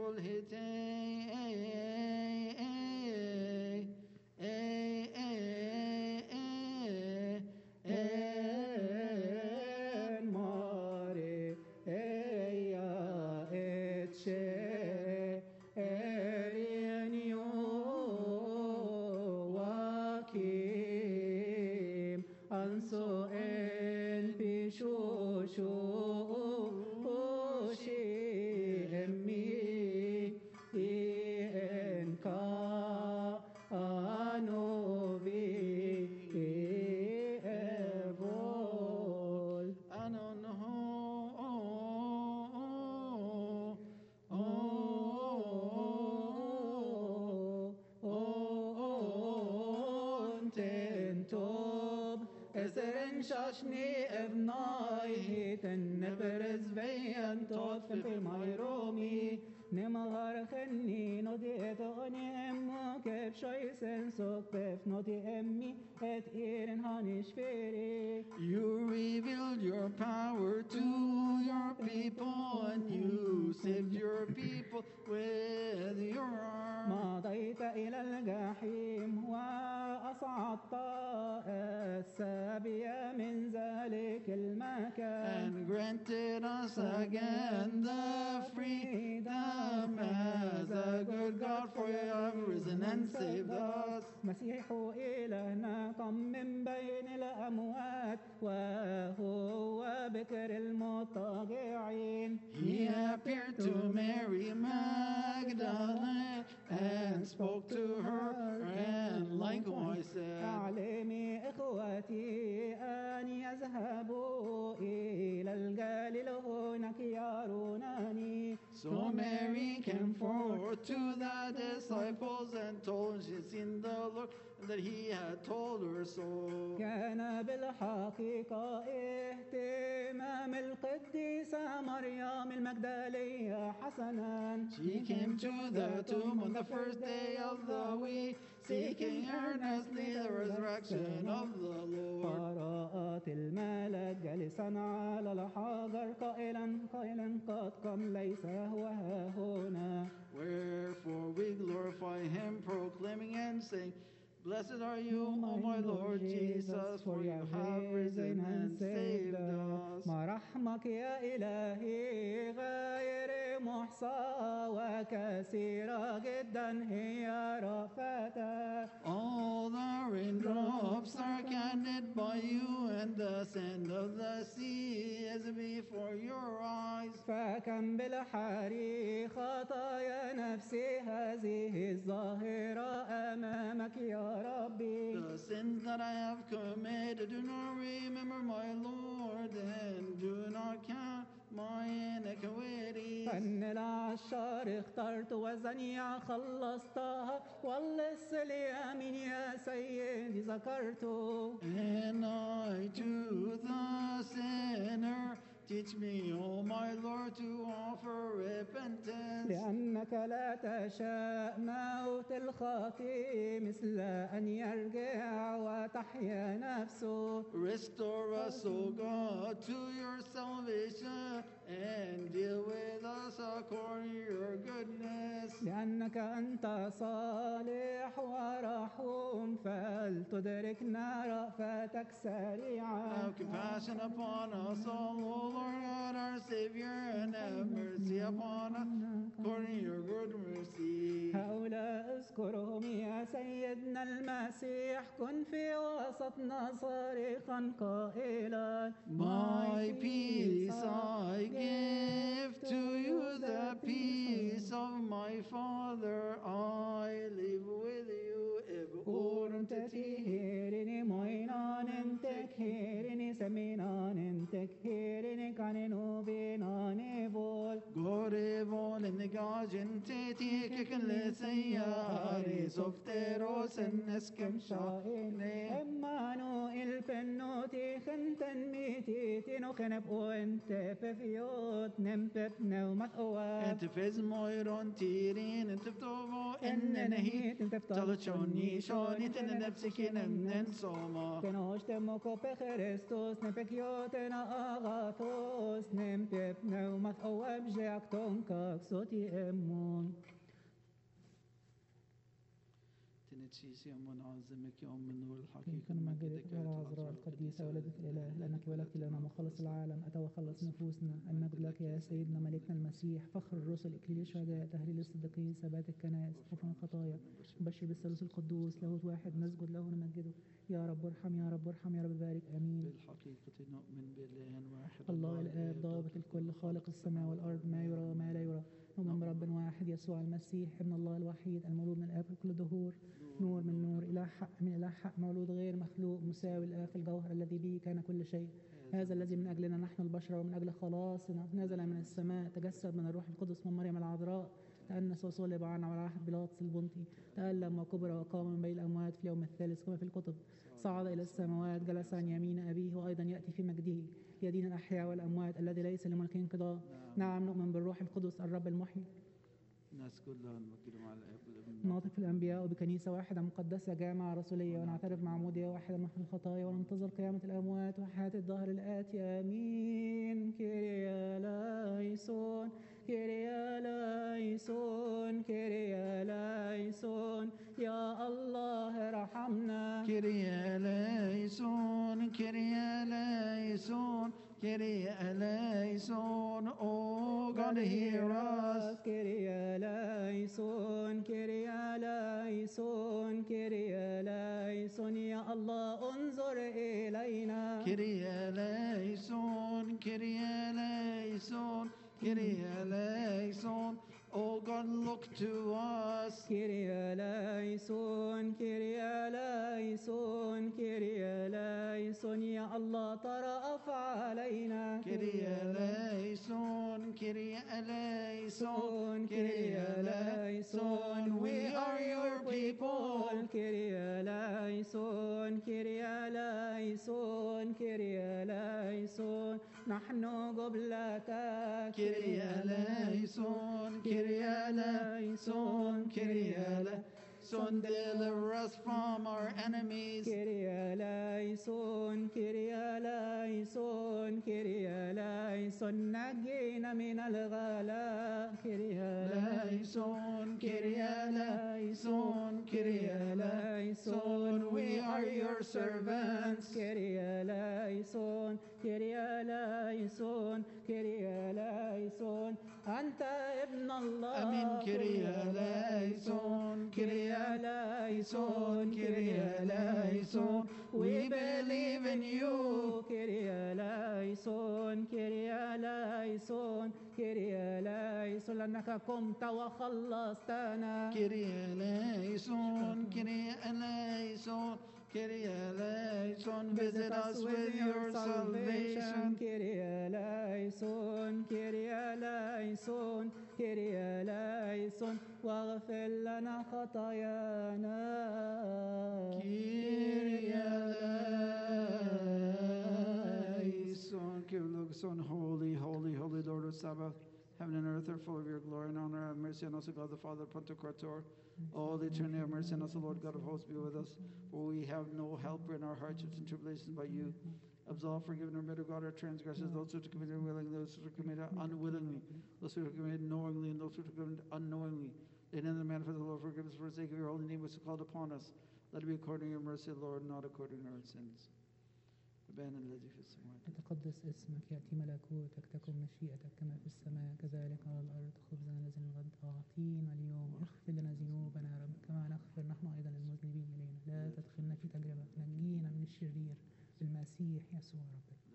S1: شاشني ابنائي تنبرز بين توفل في ميرومي نمغر خني نودي اتغني امو كيف شوي سنسوك بف نودي امي ات ايرن هانش فيري.
S2: You revealed your power to your people, and you saved your people with your arm.
S1: مضيت إلى الجحيم وأصعدت السابية من ذلك المكان.
S2: And granted us again the freedom as a good God, for you have risen and saved us.
S1: مسيح إلهنا قام من بين الأموات وهو بكر المضطجعين.
S2: He appeared to Mary Magdalene and spoke to her, and likewise said,
S1: أعلمي إخوتي أن يذهبوا إلى الجليل هناك يرونني.
S2: So Mary came forward to the disciples and told she'd seen the Lord, and that he had told her so.
S1: كان بالحقيقة اهتمام القديسة مريم المجدلية حسنا.
S2: She came to the tomb on the first day of the week, seeking earnestly the resurrection of the Lord.
S1: فرأت الملك جالسا على الحجر قائلا قد قام ليس هو ها هنا.
S2: Wherefore we glorify him, proclaiming and saying, Blessed are you, O my Lord Jesus, for you have risen and saved us.
S1: ما رحمك يا إلهي غير محصى وكثيرة جدا هي رأفتك.
S2: All the raindrops are counted by you, and the sand of the sea is before your eyes.
S1: فكم بالحري خطايا نفسي هذه الظاهرة أمامك يا ربي.
S2: The sins that I have committed, do not remember, my Lord, and do not count my iniquities.
S1: فن العشار اخترت وزنيع خلصتها واللص اليمين يا سيدي ذكرته.
S2: And I to the sinner Teach me, O my Lord, to offer repentance.
S1: لأنك لا تشاء موت الخاطئ مثل أن يرجع وتحيا نفسه.
S2: Restore us, O God, to your salvation, and deal with us according to your goodness.
S1: لأنك أنت صالح ورحوم فلتدركنا رأفتك سريعا.
S2: Have compassion upon us, O Lord God, our Savior, and have mercy upon us according to your good mercy.
S1: هؤلاء اذكرهم يا سيدنا المسيح، كن في وسطنا صارخا قائلا
S2: My peace I give to you, the peace of my Father I live with you.
S1: Orm tekhirini moinanen tekhirini seminanen tekhirini kaninu binane vol.
S2: Gore volen gajen teti keken lesayari softeros en eskem shaine.
S1: Emmanu il pennuti khenten miti tino khenep o ente pefiot nempep neumat oat.
S2: Ente fez moiron tirin ente ftovo ennehit talachoni shoni tenen epsikin en soma.
S1: Kenosh temoko pecherestos nepekioten agathos nempep neumat oat jeakton kaksoti emmun.
S2: تنتشيسي أمون عظمك يا أم النور
S1: كن
S2: الحقيقة
S1: مجدك يا العذراء القديسة ولدة الإله، لأنك ولدت لنا مخلص العالم أتى وخلص نفوسنا. المجد لك يا سيدنا ملكنا المسيح، فخر الرسل، إكليل الشهداء، تهليل الصديقين، ثبات الكنائس، غفران الخطايا، بشر بالثالوث القدوس، لاهوت واحد، نسجد له ونمجده. يا رب ارحم، يا رب ارحم، يا رب بارك، آمين.
S2: بالحقيقة نؤمن بإله واحد
S1: الله الآب ضابط الكل، خالق السماء والأرض، ما يرى وما لا يرى. نؤمن برب واحد يسوع المسيح ابن الله الوحيد المولود من الآب كل دهور، نور من نور، إله حق من إله حق، مولود غير مخلوق، مساوي الآب في الجوهر، الذي به كان كل شيء. هذا الذي من أجلنا نحن البشر ومن أجل خلاصنا نزل من السماء، تجسد من الروح القدس من مريم العذراء، تأنس وصلب عنا على عهد بيلاطس البنطي، تألم وكبر وقام من بين الأموات في اليوم الثالث كما في الكتب، صعد إلى السماوات، جلس عن يمين أبيه، وأيضا يأتي في مجده يدين الأحياء والأموات، الذي ليس لملكه انقضاء. نعم نؤمن بالروح القدس الرب المحيي،
S2: الناس كلها نمجد مع الآب والابن.
S1: ناطق في الأنبياء، وبكنيسة واحدة مقدسة جامعة رسولية، ونعترف معمودية واحدة من الخطايا، وننتظر قيامة الأموات وحياة الدهر الآتي، آمين. كيريا لايسون كيريا لايسون كيريا لايسون، يا الله ارحمنا.
S2: كيريا لايسون كيريا لايسون كيريا لايسون. Oh God, hear us.
S1: كيريا لايسون كيريا لايسون كيريا لايسون، يا الله انظر إلينا.
S2: كيريا لايسون كيريا لايسون كيريا لايسون. Oh God, look to us.
S1: كيريا لايسون كيريا لايسون كيريا لايسون، يا الله ترأف علينا.
S2: كيريا لايسون كيريا لايسون كيريا لايسون. We are your people.
S1: كيريا لايسون كيريا لايسون كيريا لايسون، نحن قبلتك.
S2: كيريا لايسون كيريا لايسون كيريا لايسون. Deliver us from our enemies.
S1: كيريا لايسون كيريا لايسون كيريا لايسون، نجينا من الغلاء. كيريا
S2: لايسون كيريا لايسون كيريا لايسون. We are your servants.
S1: كيريا لايسون كيريا لايسون كيريا لايسون، أنت ابن الله.
S2: آمين. كيريا لايسون كيريا لايسون كيريا لايسون. We believe in you.
S1: كيريا لايسون كيريا لايسون كيريا لايسون، لأنك قمت وخلصتنا.
S2: كيريا لايسون كيريا لايسون كيريا لايسون. Visit us with your salvation.
S1: كيريا لايسون كيريا لايسون كيريا لايسون، واغفر لنا خطايانا.
S2: كيريا لايسون. Give Lord Son, Holy Sabbath. Heaven and earth are full of your glory and honor. Have mercy on us, O God, the Father, Pantocrator. All the eternity, have mercy on us, O Lord God of hosts, be with us. For we have no helper in our hardships and tribulations but you. Absolve, forgive, and remit, O God, our transgressions, those who are committed willingly, those who are committed unwillingly, those who are committed knowingly, and those who are committed unknowingly. They in the manifest of the Lord, forgive us for the sake of your holy name, which is called upon us. Let it be according to your mercy, Lord, not according to our sins. أبانا الذي في السماوات.
S1: يتقدس اسمك، يأتي ملكوتك، تكن مشيئتك كما في السماء كذلك على الأرض. خبزنا الذي الغد أعطينا اليوم، اغفر لنا ذنوبنا يا رب كما نغفر نحن أيضا للمذنبين إلينا، لا تدخلنا في تجربة، نجينا من الشرير بالمسيح يسوع ربنا.